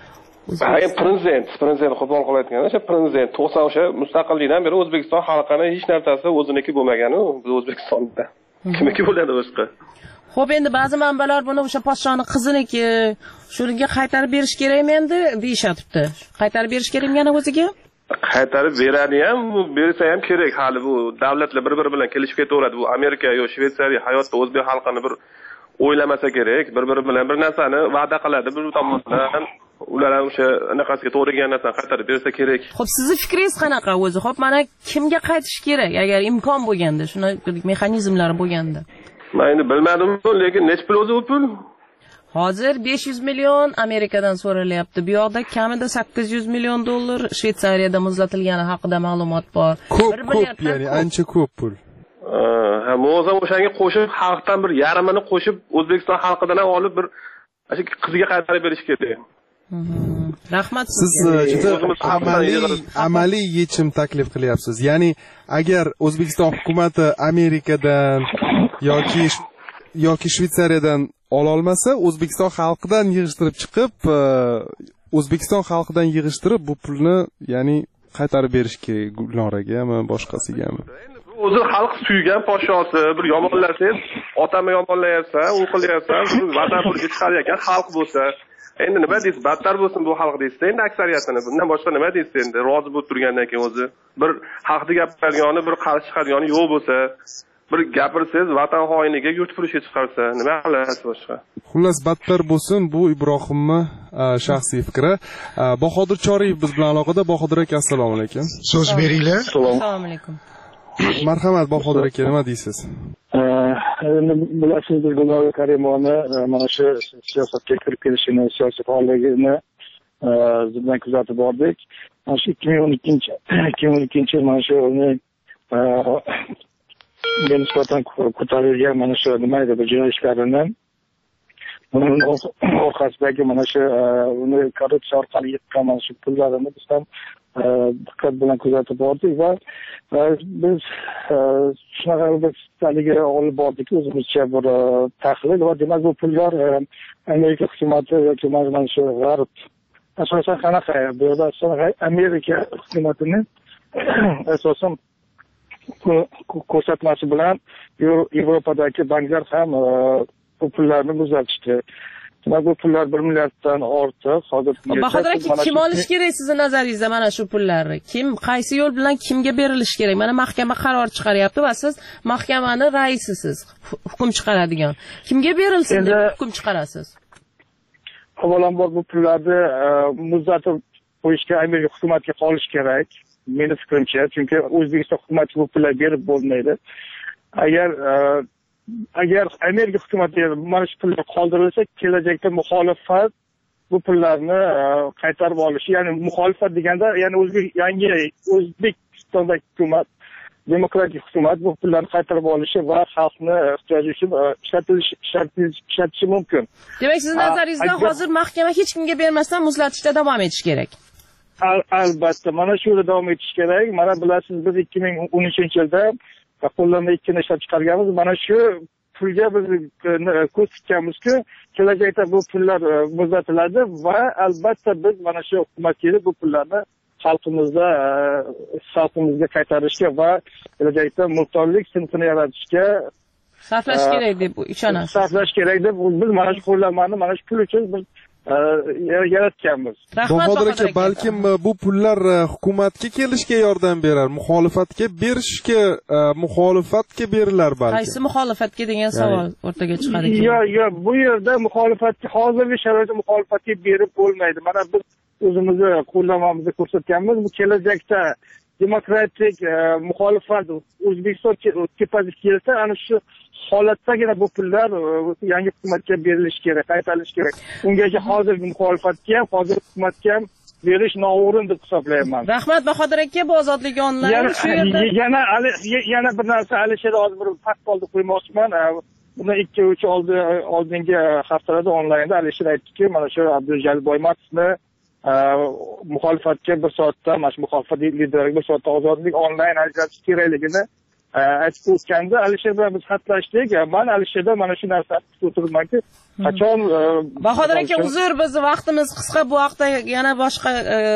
Hayır, prezident, prezident qo'pol qilayotgan, o'sha prezident to'qson o'sha mustaqillikdan beri O'zbekiston xalqini hech narsasi o'ziniki bo'lmagan-ku, biz O'zbekistonda. Kimniki bo'ladi boshqa? Xo'p, endi ba'zi manbalar buni o'sha podshoni qiziniki, shunga qaytarib berish kerakmi endi deyishyapti. Qaytarib berish kerakmi yana o'ziga? Qaytarib beradi ham, bersa ham kerak. Hali bu davlatlar bir-biri bilan kelishib ketaveradi. Bu Amerika yo Shveysariya hayotda o'zbek xalqini bir o'ylamasa kerak, bir-biri bilan bir narsani va'da qiladi bir tomondan. Ular ham o'sha anaqasiga to'g'ri kelgan narsani qaytarib bersa kerak. Xo'p, sizning fikringiz qanaqa o'zi? Xo'p, mana kimga qaytish kerak agar imkon bo'lganda, shuna mexanizmlari bo'lganda? Men endi bilmadim, lekin nech pul o'zi u pul? Hozir besh yuz million Amerikadan so'ralyapti. Bu yoqda kamida sakkiz yuz million dollar Shveysariyada muzlatilgani haqida ma'lumot bor. Ko'p, ko'p, ya'ni ancha ko'p pul. Ha, mo'zam o'shanga qo'shib, xalqdan bir yarmini qo'shib, O'zbekiston xalqidan ham olib bir qizga qaytarib berish kerak. Rahmat. Siz juda amaliy amaliy yechim taklif qilyapsiz. Ya'ni agar O'zbekiston hukumati Amerikadan yoki yoki Shveysariyadan ola olmasa, O'zbekiston xalqidan yig'ishtirib chiqib, O'zbekiston xalqidan yig'ishtirib bu pulni, ya'ni qaytarib berish kerak Gulnoragami, boshqasigami? O'zi xalq suygan podshosi, bir yomonlasangiz, otamni yomonlayapsan, u qilyapsan, vatan pulga chiqarayotgan xalq bo'lsa, endi nima deysiz, battar bo'lsin bu xalq deysiz. Endi aksariyatini bundan boshqa nima deysiz endi? Rozi bo'lib turgandan keyin o'zi bir haqni gapirgani, bir qarshi chiqargani yo'q bo'lsa, bir gapirsangiz vatan xoiniga yurt puliga chiqarsa, nima qilasiz boshqa? Xullas battar bo'lsin, bu Ibrohimni shaxsiy fikri. Bahodir Choriyev biz bilan aloqada. Bahodir aka, assalomu alaykum. So'z beringlar. Assalomu alaykum. Marhamat Bahodir aka, nima deysiz? Endi bilasiz, biz Gulnora Karimovni mana shu siyosatga kirib kelishini, siyosiy faolligini biz bilan kuzatib bordik. Mana shu ikki ming o'n ikkinchi ikki ming o'n ikkinchi yil mana shu nisbatan ko'tarilgan mana shu nima edi bu jinoyatlarni uning orqasidagi mana shu uni korrupsiya orqali yiqqan mana shu pullarini biz ham diqqat bilan kuzatib bordik va biz shunaqa bir haligi olib bordik o'zimizcha bir tahlil va demak bu pullar Amerika hukumati yoki mana shu g'arb asosan qanaqa bu yerda Amerika hukumatini asosan ko'rsatmasi bilan Yevropadagi banklar ham bu pullarni muzlatishdi. Demak, bu pullar bir milliarddan ortiq. Hozir Bahodir aka, kim olish kerak sizni nazaringizda mana shu pullarni? Kim, qaysi yo'l bilan kimga berilishi kerak? Mana mahkama qaror chiqaryapti va siz mahkamani raisisiz, hukm chiqaradigan. Kimga berilsin deb hukm chiqarasiz? Avvalambor bu pullarni muzlatib qo'yishga Amerika hukumatiga qolish kerak. Meni fikrimcha, chunki O'zbekiston hukumati bu pullarni berib bo'lmaydi. Agar agar Amerika hukumatiga mana shu pullar qoldirilsa, kelajakda muxolifat bu pullarni qaytarib olishi, ya'ni muxolifat deganda, ya'ni o'zbek yangi O'zbekistondagi hukumat, demokratik hukumat bu pullarni qaytarib olishi va xalqni ehtiyoji uchun ishlatilishi ishlatishi mumkin. Demak, siz nazaringizda hozir mahkama hech kimga bermasdan muzlatishda davom etish kerak. Albatta, mana shu yerda davom etish kerak. Mana bilasiz, biz ikki ming o'n uchinchi yilda qo'llanma ikkini ishlab chiqarganmiz. Mana shu pulga biz ko'z tikkanmizki, kelajakda bu pullar muzlatiladi va albatta biz mana shu hukumatga bu pullarni xalqimizda xalqimizga qaytarishga va kelajakda mulkdorlik sinfini yaratishga sarflash kerak deb ishonasiz. Sarflash kerak deb biz mana shu qo'llanmani mana shu pul uchun biz yaratganmiz. Bahodir aka, balkim bu pullar hukumatga kelishga yordam berar, muxolifatga berishga, muxolifatga berilar balki. Qaysi muxolifatga degan savol o'rtaga chiqar ekan. Yo'q, yo'q, bu yerda muxolifatga hozirgi sharoitda muxolifatga berib bo'lmaydi. Mana biz o'zimizni qo'llanmamizni ko'rsatganmiz. Bu kelajakda demokratik muxolifat O'zbekiston tepasiga kelsa, ana shu holatdagina bu pullar yangi hukumatga berilishi kerak, qaytarilishi kerak. Ungacha hozirgi muxolifatga ham, hozirgi hukumatga ham berish noo'rin deb hisoblayman. Rahmat Bahodir aka, bu Ozodlik onlayn shu yerda. Yana yana bir narsa Alisher hozir bir faktolni qo'ymoqchiman. Bundan ikki uch oldingi haftalarda onlaynda Alisher aytdiki, mana shu Abdujalil Boymatovni muxolifatga bir soatda, mana shu muxolifat lideriga bir soatda Ozodlik onlayn ajratish kerakligini aytib o'tganda, Alisher bilan biz xatlashdik. Men Alisherdan mana shu narsani kutib o'tiribmanki, qachon Bahodir aka, uzr, biz vaqtimiz qisqa, bu haqda yana boshqa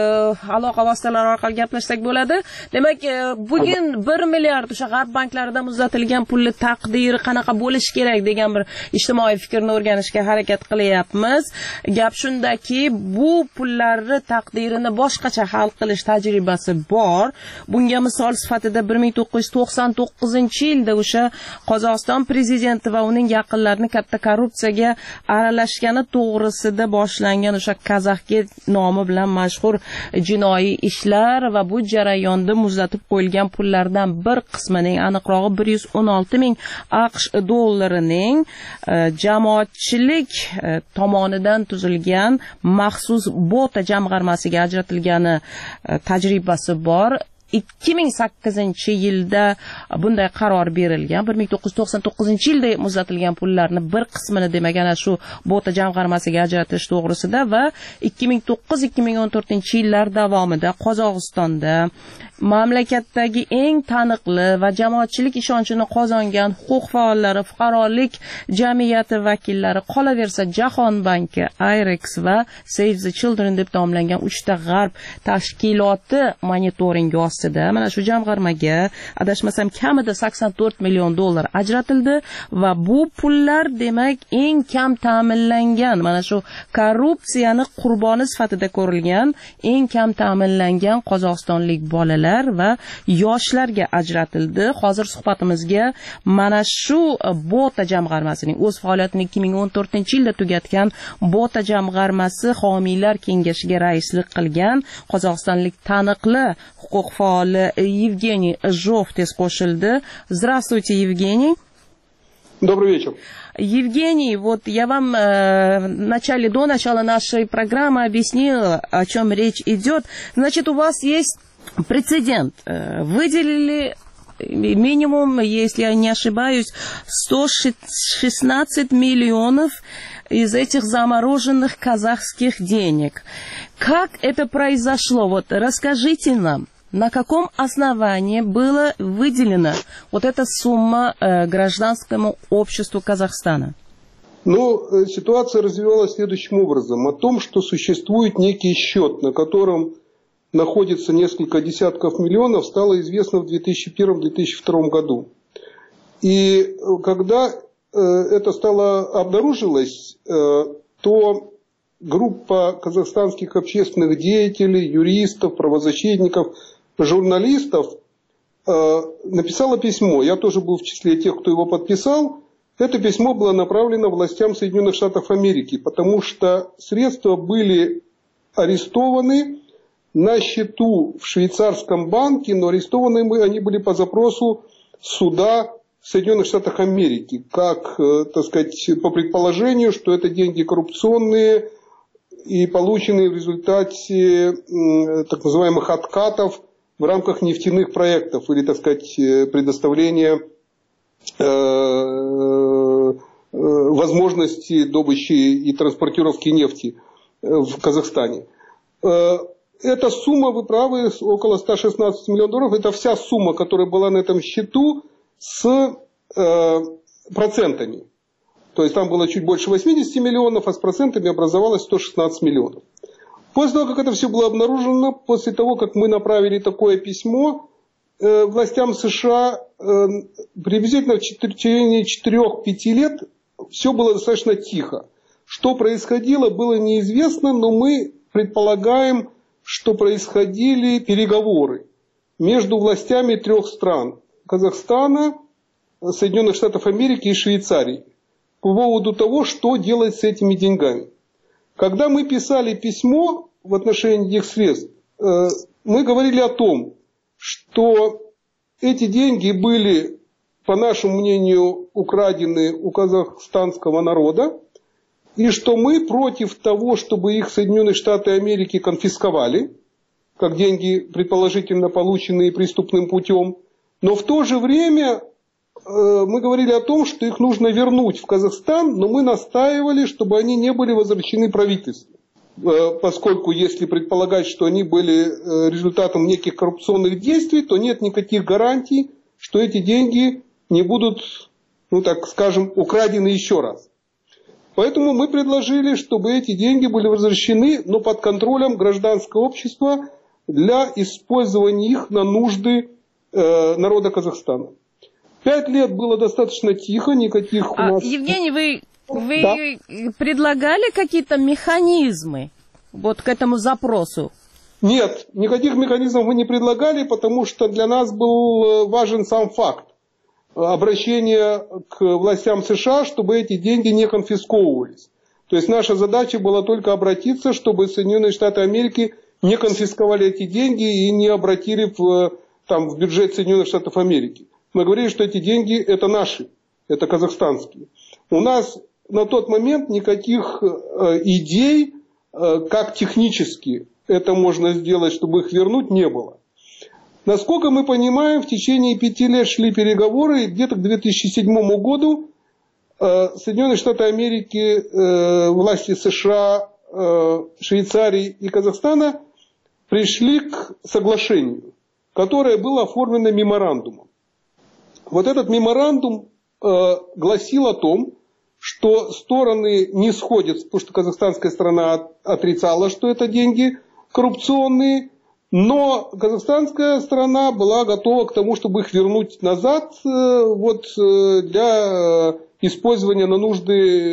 aloqa vositalari orqali gaplashsak bo'ladi. Demak, bugun bir milliard o'sha g'arb banklarida muzlatilgan pulni taqdiri qanaqa bo'lishi kerak degan bir ijtimoiy fikrni o'rganishga harakat qilyapmiz. Gap shundaki, bu pullarni taqdirini boshqacha hal qilish tajribasi bor. Bunga misol sifatida bir ming to'qqiz yuz to'qson to'qqizinchi yilda o'sha Qozog'iston prezidenti va uning yaqinlarini katta korrupsiyaga aralashgani to'g'risida boshlangan o'sha Kazakhet nomi bilan mashhur jinoiy ishlar va bu jarayonda muzlatib qo'yilgan pullardan bir qismining, aniqrog'i bir yuz o'n olti ming AQSh dollarining jamoatchilik tomonidan tuzilgan maxsus bota jamg'armasiga ajratilgani tajribasi bor. ikki ming sakkizinchi yilda bunday qaror berilgan. bir ming to'qqiz yuz to'qson to'qqizinchi yilda muzlatilgan pullarni bir qismini, demak, ana shu bota jamg'armasiga ajratish to'g'risida va ikki ming to'qqiz ikki ming o'n to'rtinchi yillar davomida Qozog'istonda mamlakatdagi eng taniqli va jamoatchilik ishonchini qozongan huquq faollari, fuqarolik jamiyati vakillari, qolaversa Jahon banki, Ayrex va Save the Children deb nomlangan uchta g'arb tashkiloti monitoringi ostida mana shu jamg'armaga adashmasam kamida sakson to'rt million dollar ajratildi va bu pullar demak eng kam ta'minlangan, mana shu korrupsiyani qurboni sifatida ko'rilgan eng kam ta'minlangan qozog'istonlik bolalar va yoshlarga ajratildi. Hozir suhbatimizga mana shu bota jamg'armasining o'z faoliyatini ikki ming o'n to'rtinchi yilda tugatgan bota jamg'armasi homiylar kengashiga raislik qilgan qozog'istonlik taniqli huquq faoli Yevgeniy Jov tez qo'shildi. Здравствуйте, Евгений. Добрый вечер. Евгений, вот я вам э, в начале, до начала нашей программы объяснила, о чем речь идет. Значит, у вас есть прецедент. Выделили минимум, если я не ошибаюсь, сто шестнадцать миллионов из этих замороженных казахских денег. Как это произошло? Вот расскажите нам, на каком основании была выделена вот эта сумма э, гражданскому обществу Казахстана? Ну, ситуация развивалась следующим образом. О том, что существует некий счет, на котором находится несколько десятков миллионов, стало известно в две тысячи первом — две тысячи втором году. И когда э, это стало обнаружилось, э, то что группа казахстанских общественных деятелей, юристов, правозащитников, журналистов э, написала письмо. Я тоже был в числе тех, кто его подписал. Это письмо было направлено властям Соединенных Штатов Америки, потому что средства были арестованы на счету в швейцарском банке, но арестованы мы, они были по запросу суда в Соединенных Штатах Америки, как, э, так сказать, по предположению, что это деньги коррупционные и полученные в результате э, так называемых откатов в рамках нефтяных проектов или, так сказать, предоставления э, э, возможности добычи и транспортировки нефти в Казахстане. Э, эта сумма, вы правы, около ста шестнадцати миллионов долларов, это вся сумма, которая была на этом счету с э, процентами. То есть там было чуть больше восьмидесяти миллионов, а с процентами образовалось сто шестнадцать миллионов. После того, как это все было обнаружено, после того, как мы направили такое письмо э, властям США, э, приблизительно в течение четырёх-пяти лет все было достаточно тихо. Что происходило, было неизвестно, но мы предполагаем, что происходили переговоры между властями трех стран – Казахстана, Соединенных Штатов Америки и Швейцарии по поводу того, что делать с этими деньгами. Когда мы писали письмо в отношении этих средств, мы говорили о том, что эти деньги были, по нашему мнению, украдены у казахстанского народа, и что мы против того, чтобы их Соединенные Штаты Америки конфисковали, как деньги, предположительно полученные преступным путем, но в то же время мы говорили о том, что их нужно вернуть в Казахстан, но мы настаивали, чтобы они не были возвращены правительству. Поскольку если предполагать, что они были результатом неких коррупционных действий, то нет никаких гарантий, что эти деньги не будут, ну так скажем, украдены еще раз. Поэтому мы предложили, чтобы эти деньги были возвращены, но под контролем гражданского общества для использования их на нужды э, народа Казахстана. Пять лет было достаточно тихо, никаких у нас... А, Евгений, вы, вы да? предлагали какие-то механизмы вот к этому запросу? Нет, никаких механизмов мы не предлагали, потому что для нас был важен сам факт обращения к властям США, чтобы эти деньги не конфисковывались. То есть наша задача была только обратиться, чтобы Соединенные Штаты Америки не конфисковали эти деньги и не обратили в, там, в бюджет Соединенных Штатов Америки. Мы говорили, что эти деньги это наши, это казахстанские. У нас на тот момент никаких э, идей, э, как технически это можно сделать, чтобы их вернуть, не было. Насколько мы понимаем, в течение пяти лет шли переговоры, и где-то к две тысячи седьмому году э, Соединенные Штаты Америки, э, власти США, э, Швейцарии и Казахстана пришли к соглашению, которое было оформлено меморандумом. Вот этот меморандум э, гласил о том, что стороны не сходятся, потому что казахстанская сторона отрицала, что это деньги коррупционные, но казахстанская сторона была готова к тому, чтобы их вернуть назад э, вот, э, для использования на нужды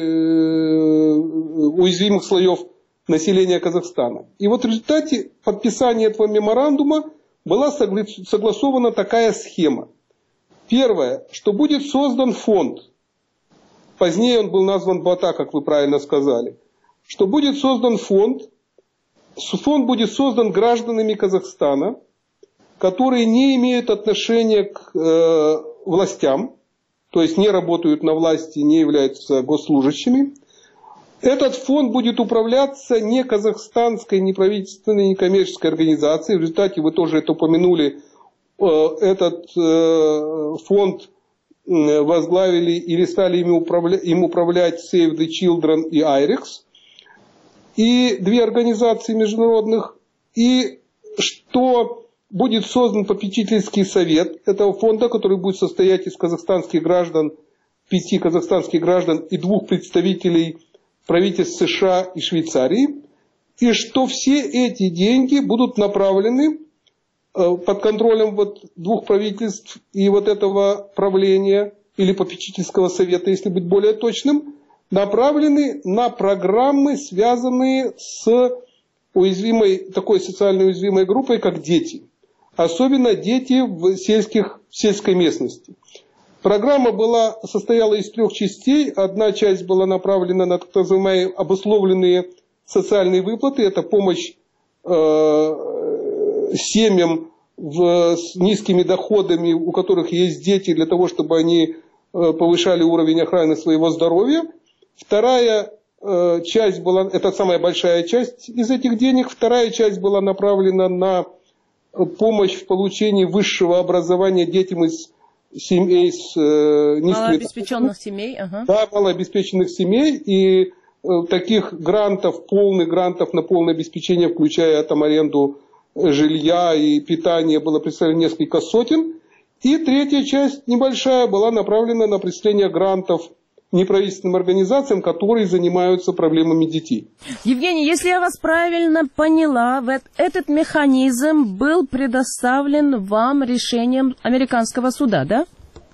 э, уязвимых слоев населения Казахстана. И вот в результате подписания этого меморандума была согласована такая схема. Первое, что будет создан фонд, позднее он был назван БАТА, как вы правильно сказали, что будет создан фонд, фонд будет создан гражданами Казахстана, которые не имеют отношения к э, властям, то есть не работают на власти, не являются госслужащими. Этот фонд будет управляться не казахстанской, не правительственной, не коммерческой организацией. В результате, вы тоже это упомянули, этот фонд возглавили или стали им управлять, им управлять Save the Children и айрекс, и две организации международных, и что будет создан попечительский совет этого фонда, который будет состоять из казахстанских граждан, пяти казахстанских граждан и двух представителей правительств США и Швейцарии, и что все эти деньги будут направлены под контролем вот двух правительств и вот этого правления или попечительского совета, если быть более точным, направлены на программы, связанные с уязвимой, такой социально уязвимой группой, как дети. Особенно дети в, сельских, в сельской местности. Программа была, состояла из трех частей. Одна часть была направлена на так называемые обусловленные социальные выплаты. Это помощь э, семьям в, с низкими доходами, у которых есть дети, для того, чтобы они э, повышали уровень охраны своего здоровья. Вторая э, часть была, это самая большая часть из этих денег. Вторая часть была направлена на помощь в получении высшего образования детям из семей с э, низкими... Малообеспеченных семей, ага. Да, малообеспеченных семей. И э, таких грантов, полных грантов на полное обеспечение, включая там аренду жилья и питание, было представлено несколько сотен. И третья часть, небольшая, была направлена на представление грантов неправительственным организациям, которые занимаются проблемами детей. Евгений, если я вас правильно поняла, этот механизм был предоставлен вам решением американского суда, да?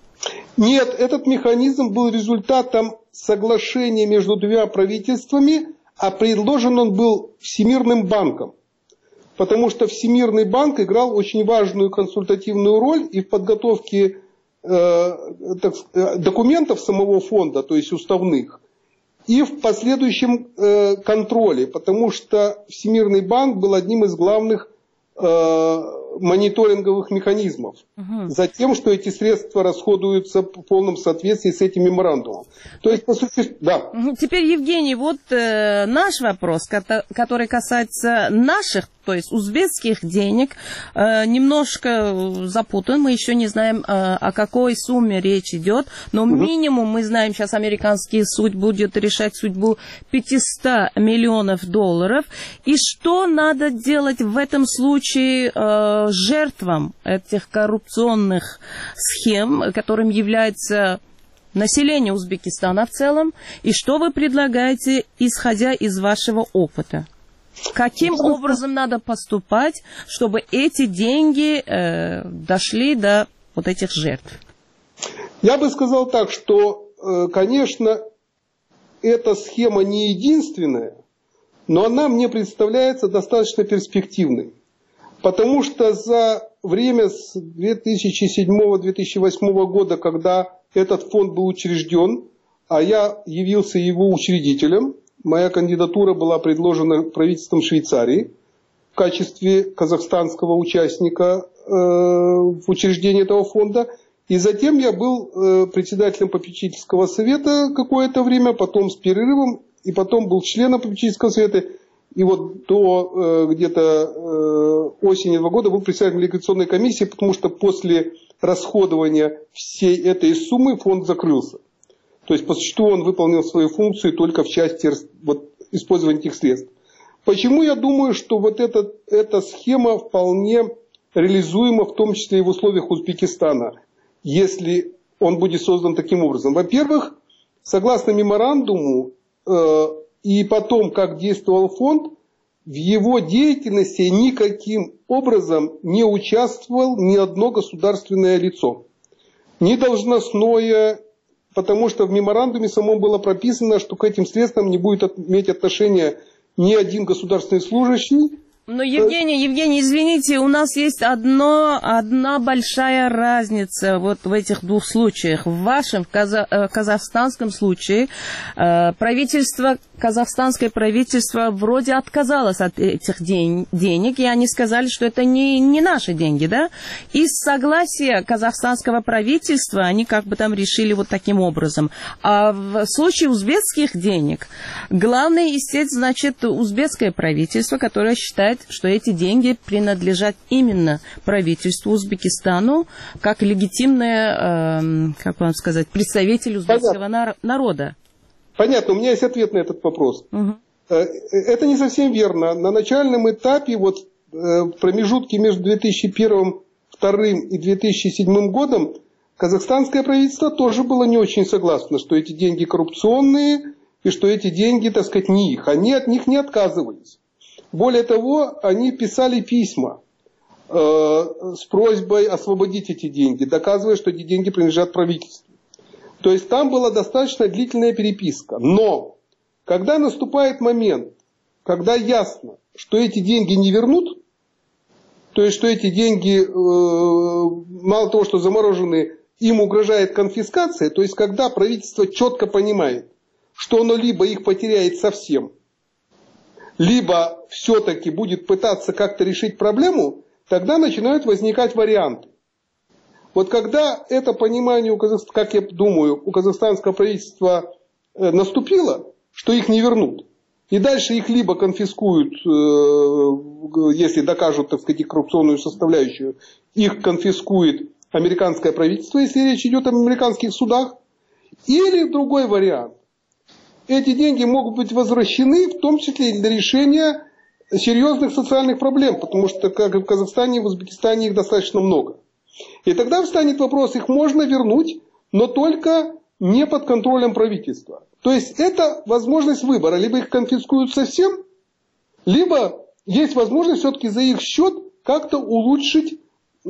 Нет, этот механизм был результатом соглашения между двумя правительствами, а предложен он был Всемирным банком. Потому что Всемирный банк играл очень важную консультативную роль и в подготовке э, так, документов самого фонда, то есть уставных, и в последующем э, контроле, потому что Всемирный банк был одним из главных э, мониторинговых механизмов угу. за тем, что эти средства расходуются в полном соответствии с этим меморандумом. То есть, по сути, да. Теперь, Евгений, вот э, наш вопрос, который касается наших, то есть узбекских денег, э, немножко запутан. Мы еще не знаем, э, о какой сумме речь идет, но угу. минимум мы знаем, сейчас американский суд будет решать судьбу пятьсот миллионов долларов. И что надо делать в этом случае э, жертвам этих коррупционных схем, которым является население Узбекистана в целом, и что вы предлагаете, исходя из вашего опыта? Каким образом надо поступать, чтобы эти деньги э, дошли до вот этих жертв? Я бы сказал так, что, э, конечно, эта схема не единственная, но она мне представляется достаточно перспективной. Потому что за время с две тысячи седьмого — две тысячи восьмого года, когда этот фонд был учрежден, а я явился его учредителем, моя кандидатура была предложена правительством Швейцарии в качестве казахстанского участника э, в учреждении этого фонда. И затем я был э, председателем попечительского совета какое-то время, потом с перерывом, и потом был членом попечительского совета. И вот до э, где-то э, осени этого года был председателем ликвидационной комиссии, потому что после расходования всей этой суммы фонд закрылся. То есть по существу он выполнил свою функцию только в части вот, использования этих средств. Почему я думаю, что вот эта, эта схема вполне реализуема, в том числе и в условиях Узбекистана, если он будет создан таким образом? Во-первых, согласно меморандуму, э, и потом, как действовал фонд, в его деятельности никаким образом не участвовал ни одно государственное лицо. Ни должностное, потому что в меморандуме самом было прописано, что к этим средствам не будет иметь отношения ни один государственный служащий. Но, Евгений, Евгений, извините, у нас есть одно, одна большая разница вот в этих двух случаях. В вашем, в каза, казахстанском случае, правительство, казахстанское правительство вроде отказалось от этих день, денег, и они сказали, что это не, не наши деньги, да? И с согласия казахстанского правительства они как бы там решили вот таким образом. А в случае узбекских денег, главный истец, значит, узбекское правительство, которое считает, что эти деньги принадлежат именно правительству Узбекистану, как легитимное, э, как вам сказать, представитель узбекского Понятно. народа. Понятно, у меня есть ответ на этот вопрос. Угу. Это не совсем верно. На начальном этапе, вот в промежутке между две тысячи первым, две тысячи вторым и две тысячи седьмым годом, казахстанское правительство тоже было не очень согласно, что эти деньги коррупционные и что эти деньги, так сказать, не их. Они от них не отказывались. Более того, они писали письма э, с просьбой освободить эти деньги, доказывая, что эти деньги принадлежат правительству. То есть там была достаточно длительная переписка. Но когда наступает момент, когда ясно, что эти деньги не вернут, то есть что эти деньги, э, мало того, что заморожены, им угрожает конфискация, то есть когда правительство четко понимает, что оно либо их потеряет совсем, либо все-таки будет пытаться как-то решить проблему, тогда начинают возникать варианты. Вот когда это понимание, как я думаю, у казахстанского правительства наступило, что их не вернут, и дальше их либо конфискуют, если докажут, так сказать, их коррупционную составляющую, их конфискует американское правительство, если речь идет об американских судах, или другой вариант. Эти деньги могут быть возвращены, в том числе и для решения серьезных социальных проблем, потому что, как и в Казахстане и в Узбекистане, их достаточно много. И тогда встанет вопрос, их можно вернуть, но только не под контролем правительства. То есть это возможность выбора. Либо их конфискуют совсем, либо есть возможность все-таки за их счет как-то улучшить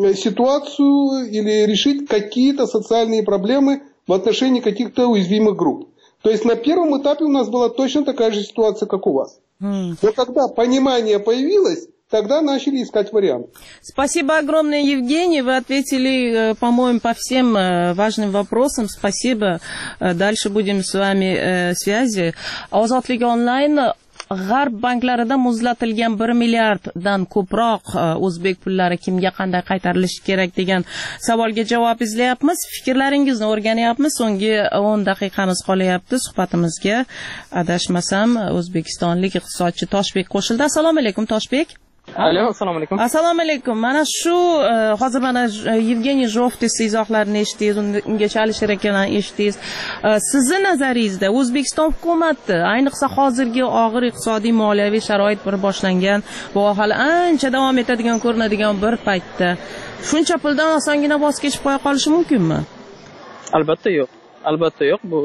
ситуацию или решить какие-то социальные проблемы в отношении каких-то уязвимых групп. То есть на первом этапе у нас была точно такая же ситуация, как у вас. Mm. Но когда понимание появилось, тогда начали искать вариант. Спасибо огромное, Евгений. Вы ответили, по-моему, по всем важным вопросам. Спасибо. Дальше будем с вами связи. Ozodlik онлайн G'arb banklarida muzlatilgan bir milliarddan ko'proq o'zbek pullari kimga qanday qaytarilishi kerak degan savolga javob izlayapmiz. Fikrlaringizni o'rganyapmiz. So'nggi o'n daqiqamiz qolyapti. Suhbatimizga adashmasam o'zbekistonlik iqtisodchi Toshbek qo'shildi. Assalomu alaykum, Toshbek. Alo, assalomu alaykum. Assalomu alaykum. Mana shu hozir mana Yevgeniy Zhovtis izohlarini eshitdingiz, ungacha Alisher akadan eshitdingiz. Sizni nazaringizda O'zbekiston hukumati, ayniqsa hozirgi og'ir iqtisodiy moliyaviy sharoit bir boshlangan va hali ancha davom etadigan ko'rinadigan bir paytda shuncha puldan osongina voz kechib qo'ya qolishi mumkinmi? Albatta yo'q. Albatta yo'q. Bu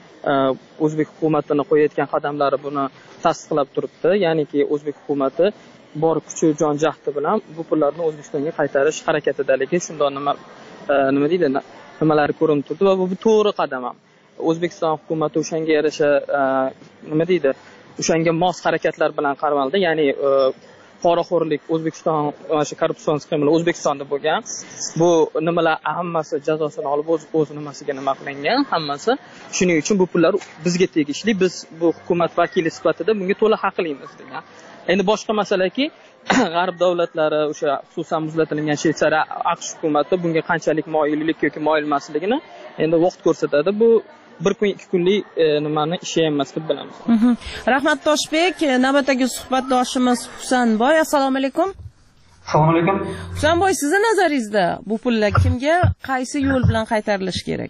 o'zbek hukumatining qo'yayotgan qadamlari buni tasdiqlab turibdi. Ya'niki o'zbek hukumati bor kuchi jon jahdi bilan bu pullarni O'zbekistonga qaytarish harakatidaligi shundoq nima nima deydi nimalari ko'rinib turdi va bu to'g'ri qadam ham. O'zbekiston hukumati o'shanga yarasha nima deydi o'shanga mos harakatlar bilan qaramaldi, ya'ni poraxo'rlik O'zbekiston mana shu korrupsion sxemalar O'zbekistonda bo'lgan. Bu nimalar hammasi jazosini olib o'z o'z nimasiga nima qilingan, hammasi. Shuning uchun bu pullar bizga tegishli. Biz bu hukumat vakili sifatida bunga to'la haqlimiz degan. Endi boshqa masalaki, g'arb davlatlari o'sha xususan muzlatilgan Shveysariya, AQSh hukumati bunga qanchalik moyillik yoki moyil emasligini endi vaqt ko'rsatadi. Bu bir kun ikki kunlik nimani ishi emas deb bilamiz. Rahmat Toshbek. Navbatdagi suhbatdoshimiz Husanboy. Assalomu alaykum. Assalomu alaykum. Husanboy, sizning nazaringizda bu pullar kimga, qaysi yo'l bilan qaytarilishi kerak?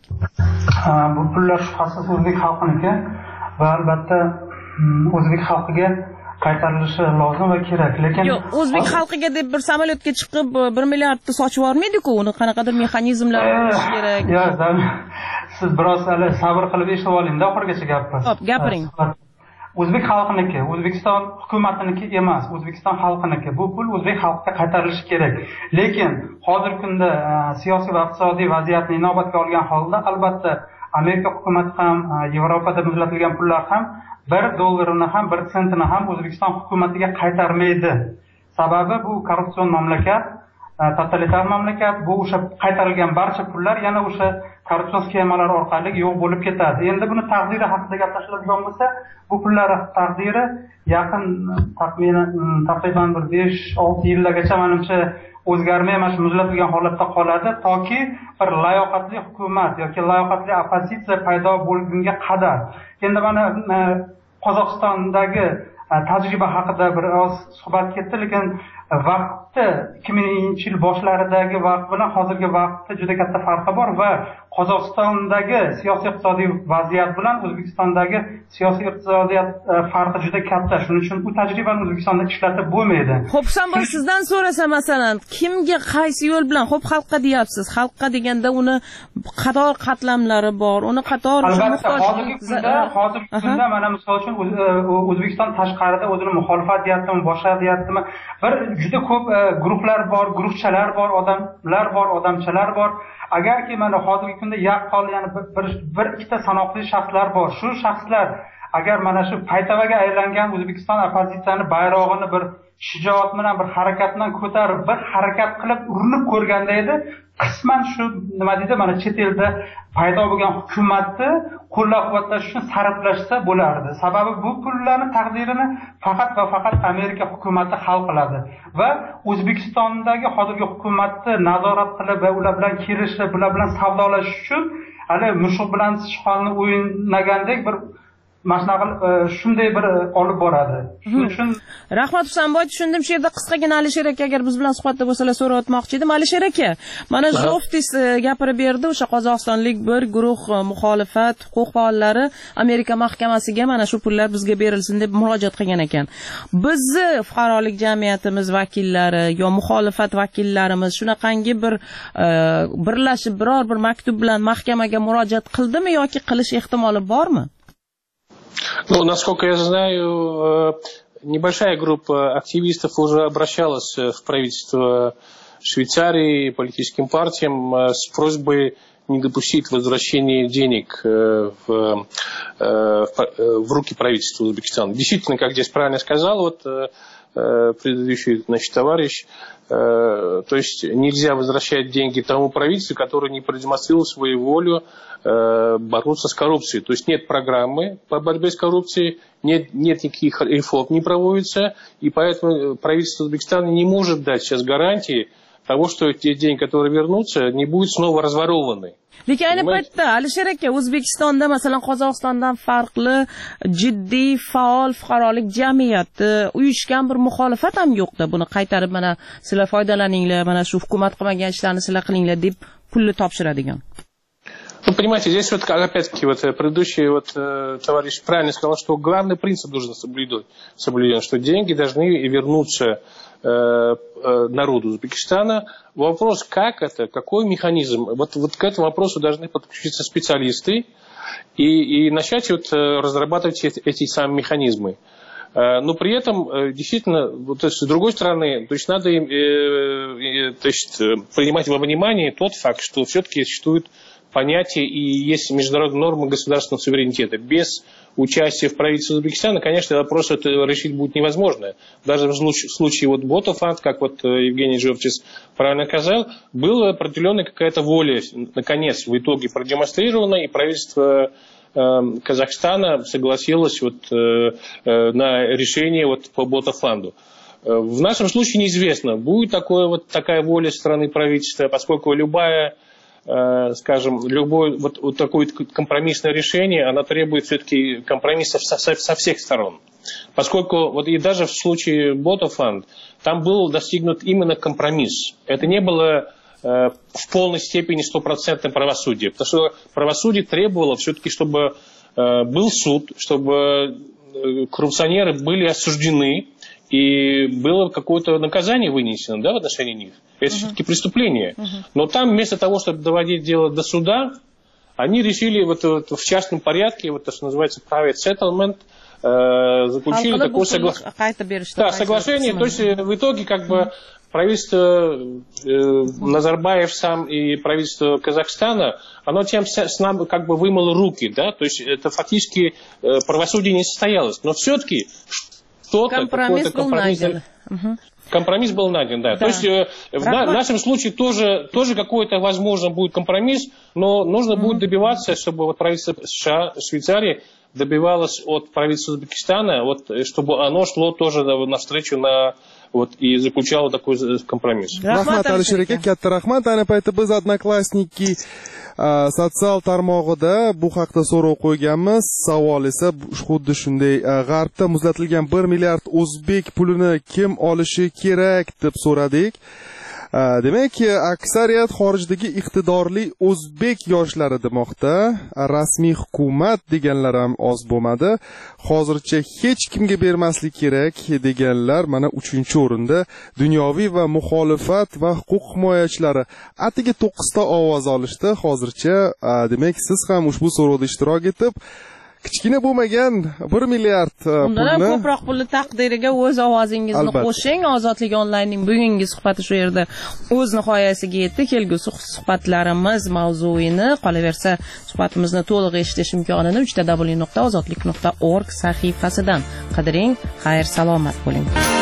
Bu pullar shubhasiz o'zbek xalqiniki va albatta o'zbek xalqiga qaytarilishi lozim va kerak. Lekin yo'q, o'zbek xalqiga deb bir samolyotga chiqib bir milliardni sochib yormaydi-ku, uni qanaqadir mexanizmlar bo'lishi kerak. Yo'q, siz biroz hali sabr qilib eshitib oling-da oxirigacha gapni. Xo'p, gapiring. O'zbek xalqiniki, O'zbekiston hukumatiniki emas, O'zbekiston xalqiniki. Bu pul o'zbek xalqiga qaytarilishi kerak. Lekin hozirgi kunda siyosiy va iqtisodiy vaziyatni inobatga olgan holda albatta Amerika hukumati ham, Yevropada muzlatilgan pullar ham bir dollarini ham, bir sentini ham O'zbekiston hukumatiga qaytarmaydi. Sababi bu korrupsion mamlakat, totalitar mamlakat. Bu o'sha qaytarilgan barcha pullar yana o'sha korrupsion sxemalar orqali yo'q bo'lib ketadi. Endi buni taqdiri haqida gaplashadigan bo'lsa, bu pullar taqdiri yaqin taxminan taqriban bir besh olti yillargacha menimcha o'zgarmay mana shu muzlatilgan holatda qoladi, toki bir layoqatli hukumat yoki layoqatli oppozitsiya paydo bo'lgunga qadar. Endi mana Qozog'istondagi tajriba haqida bir oz suhbat ketdi, lekin vaqtda ikki mingchi yil boshlaridagi vaqt bilan hozirgi vaqtda juda katta farqi bor va Qozog'istondagi siyosiy iqtisodiy vaziyat bilan O'zbekistondagi siyosiy iqtisodiyot farqi juda katta. Shuning uchun bu tajribani O'zbekistonda ishlatib bo'lmaydi. Xo'p, Husanboy, sizdan so'rasa masalan, kimga qaysi yo'l bilan, xo'p, xalqqa deyapsiz. Xalqqa deganda uni qator qatlamlari bor, uni qator albatta hozirgi kunda, hozirgi kunda mana misol uchun O'zbekiston tashqarida o'zini muxolifat deyaptimi, boshqa deyaptimi, bir juda ko'p guruhlar bor, guruhchalar bor, odamlar bor, odamchalar bor. Agarki mana hozirgi kunda yaqqol ya'ni bir bir ikkita sanoqli shaxslar bor. Shu shaxslar agar mana shu paytavaga aylangan O'zbekiston opozitsiyani bayrog'ini bir shijoat bilan bir harakat bilan ko'tarib, bir harakat qilib urinib ko'rganda edi, qisman shu nima deydi, mana chet elda paydo bo'lgan hukumatni qo'llab-quvvatlash uchun sarflashsa bo'lardi. Sababi bu pullarning taqdirini faqat va faqat Amerika hukumati hal qiladi va O'zbekistondagi hozirgi hukumatni nazorat qilib va ular bilan kelishib, ular bilan savdolash uchun hali mushuk bilan sichqonni o'ynagandek bir mashnaqa shunday bir olib boradi. Shuning uchun Rahmat Husanboy, tushundim. Shu yerda qisqagina Alisher aka agar biz bilan suhbatda bo'lsalar so'rab o'tmoqchi edim. Alisher aka, mana Zoftis gapirib berdi, o'sha qozog'istonlik bir guruh muxolifat huquq faollari Amerika mahkamasiga mana shu pullar bizga berilsin deb murojaat qilgan ekan. Bizni fuqarolik jamiyatimiz vakillari yo muxolifat vakillarimiz shunaqangi bir birlashib biror bir maktub bilan mahkamaga murojaat qildimi yoki qilish ehtimoli bormi? Ну, насколько я знаю, небольшая группа активистов уже обращалась в правительство Швейцарии, политическим партиям с просьбой не допустить возвращения денег в, в руки правительства Узбекистана. Действительно, как здесь правильно сказал вот предыдущий, значит, товарищ, то есть нельзя возвращать деньги тому правительству, которое не продемонстрировало свою волю бороться с коррупцией. То есть нет программы по борьбе с коррупцией, нет, нет никаких реформ не проводится, и поэтому правительство Узбекистана не может дать сейчас гарантии того, что те деньги, которые вернутся, не будут снова разворованы. Lekin ayni paytda Alisher aka, O'zbekistonda masalan Qozog'istondan farqli jiddiy faol fuqarolik jamiyati, uyushgan bir muxolifat ham yo'qda. Buni qaytarib mana sizlar foydalaninglar, mana shu hukumat qilmagan ishlarni sizlar qilinglar deb pulni topshiradigan. Ну, понимаете, здесь вот опять-таки вот предыдущий вот товарищ правильно сказал, что главный принцип должен соблюден, что деньги должны вернуться народу Узбекистана. Вопрос, как это, какой механизм, вот, вот к этому вопросу должны подключиться специалисты и, и начать вот разрабатывать эти, эти самые механизмы. Но при этом, действительно, вот, то есть, с другой стороны, то есть, надо им, э, э, то есть, принимать во внимание тот факт, что все-таки существует понятие и есть международные нормы государственного суверенитета. Без участия в правительстве Узбекистана, конечно, вопрос это решить будет невозможно. Даже в случае, в случае вот Ботофанд, как вот Евгений Жовчис правильно сказал, была определенная какая-то воля, наконец, в итоге продемонстрирована, и правительство э, Казахстана согласилось вот, э, э, на решение вот по Ботофанду. В нашем случае неизвестно, будет такое, вот, такая воля со стороны правительства, поскольку любая скажем, любое вот, вот такое компромиссное решение, оно требует все-таки компромиссов со, со, со всех сторон. Поскольку вот и даже в случае Ботофанд, там был достигнут именно компромисс. Это не было э, в полной степени стопроцентное правосудие. Потому что правосудие требовало все-таки, чтобы э, был суд, чтобы коррупционеры были осуждены, и было какое-то наказание вынесено, да, в отношении них. Это uh-huh. все-таки преступление. Uh-huh. Но там вместо того, чтобы доводить дело до суда, они решили вот, вот, в частном порядке, вот то, что называется private settlement, э, заключили такое соглашение. Да, соглашение. То есть в итоге как бы правительство э, Назарбаев сам и правительство Казахстана, оно тем с нами как бы вымыло руки, да, то есть это фактически э, правосудие не состоялось. Но все-таки компромисс был найден. Компромисс был найден, да. Да. То есть э, в, на, в нашем случае тоже, тоже какой-то, возможно, будет компромисс, но нужно mm-hmm. будет добиваться, чтобы вот правительство США, Швейцарии добивалось от правительства Узбекистана, вот, чтобы оно шло тоже навстречу на вот, и заключало такой компромисс. Rahmat Alisher aka, katta rahmat. Ayni paytda biz Odnoklassniki sotsial tarmog'ida bu haqda so'rov qo'yganmiz. Savol esa xuddi shunday: G'arbda muzlatilgan bir milliard o'zbek pulini kim olishi kerak deb so'radik. Demak, aksariyat xorijdagi iqtidorli o'zbek yoshlari demoqda. Rasmiy hukumat deganlar ham oz bo'lmadi. Hozircha hech kimga bermaslik kerak deganlar mana uchinchi o'rinda. Dunyoviy va muxolifat va huquq himoyachilari atiga to'qqizta ovoz olishdi. Hozircha, demak, siz ham ushbu so'rovda ishtirok etib, kichkina bo'lmagan bir milliard undan ham pulni ko'proq pulni taqdiriga o'z ovozingizni Albatta. qo'shing. Ozodlik onlaynning bugungi suhbati shu yerda o'z nihoyasiga yetdi. Kelgusi suhbatlarimiz mavzuini, qolaversa suhbatimizni to'liq eshitish imkonini uch w nuqta ozodlik nuqta org sahifasidan qidiring. Xayr, salomat bo'ling.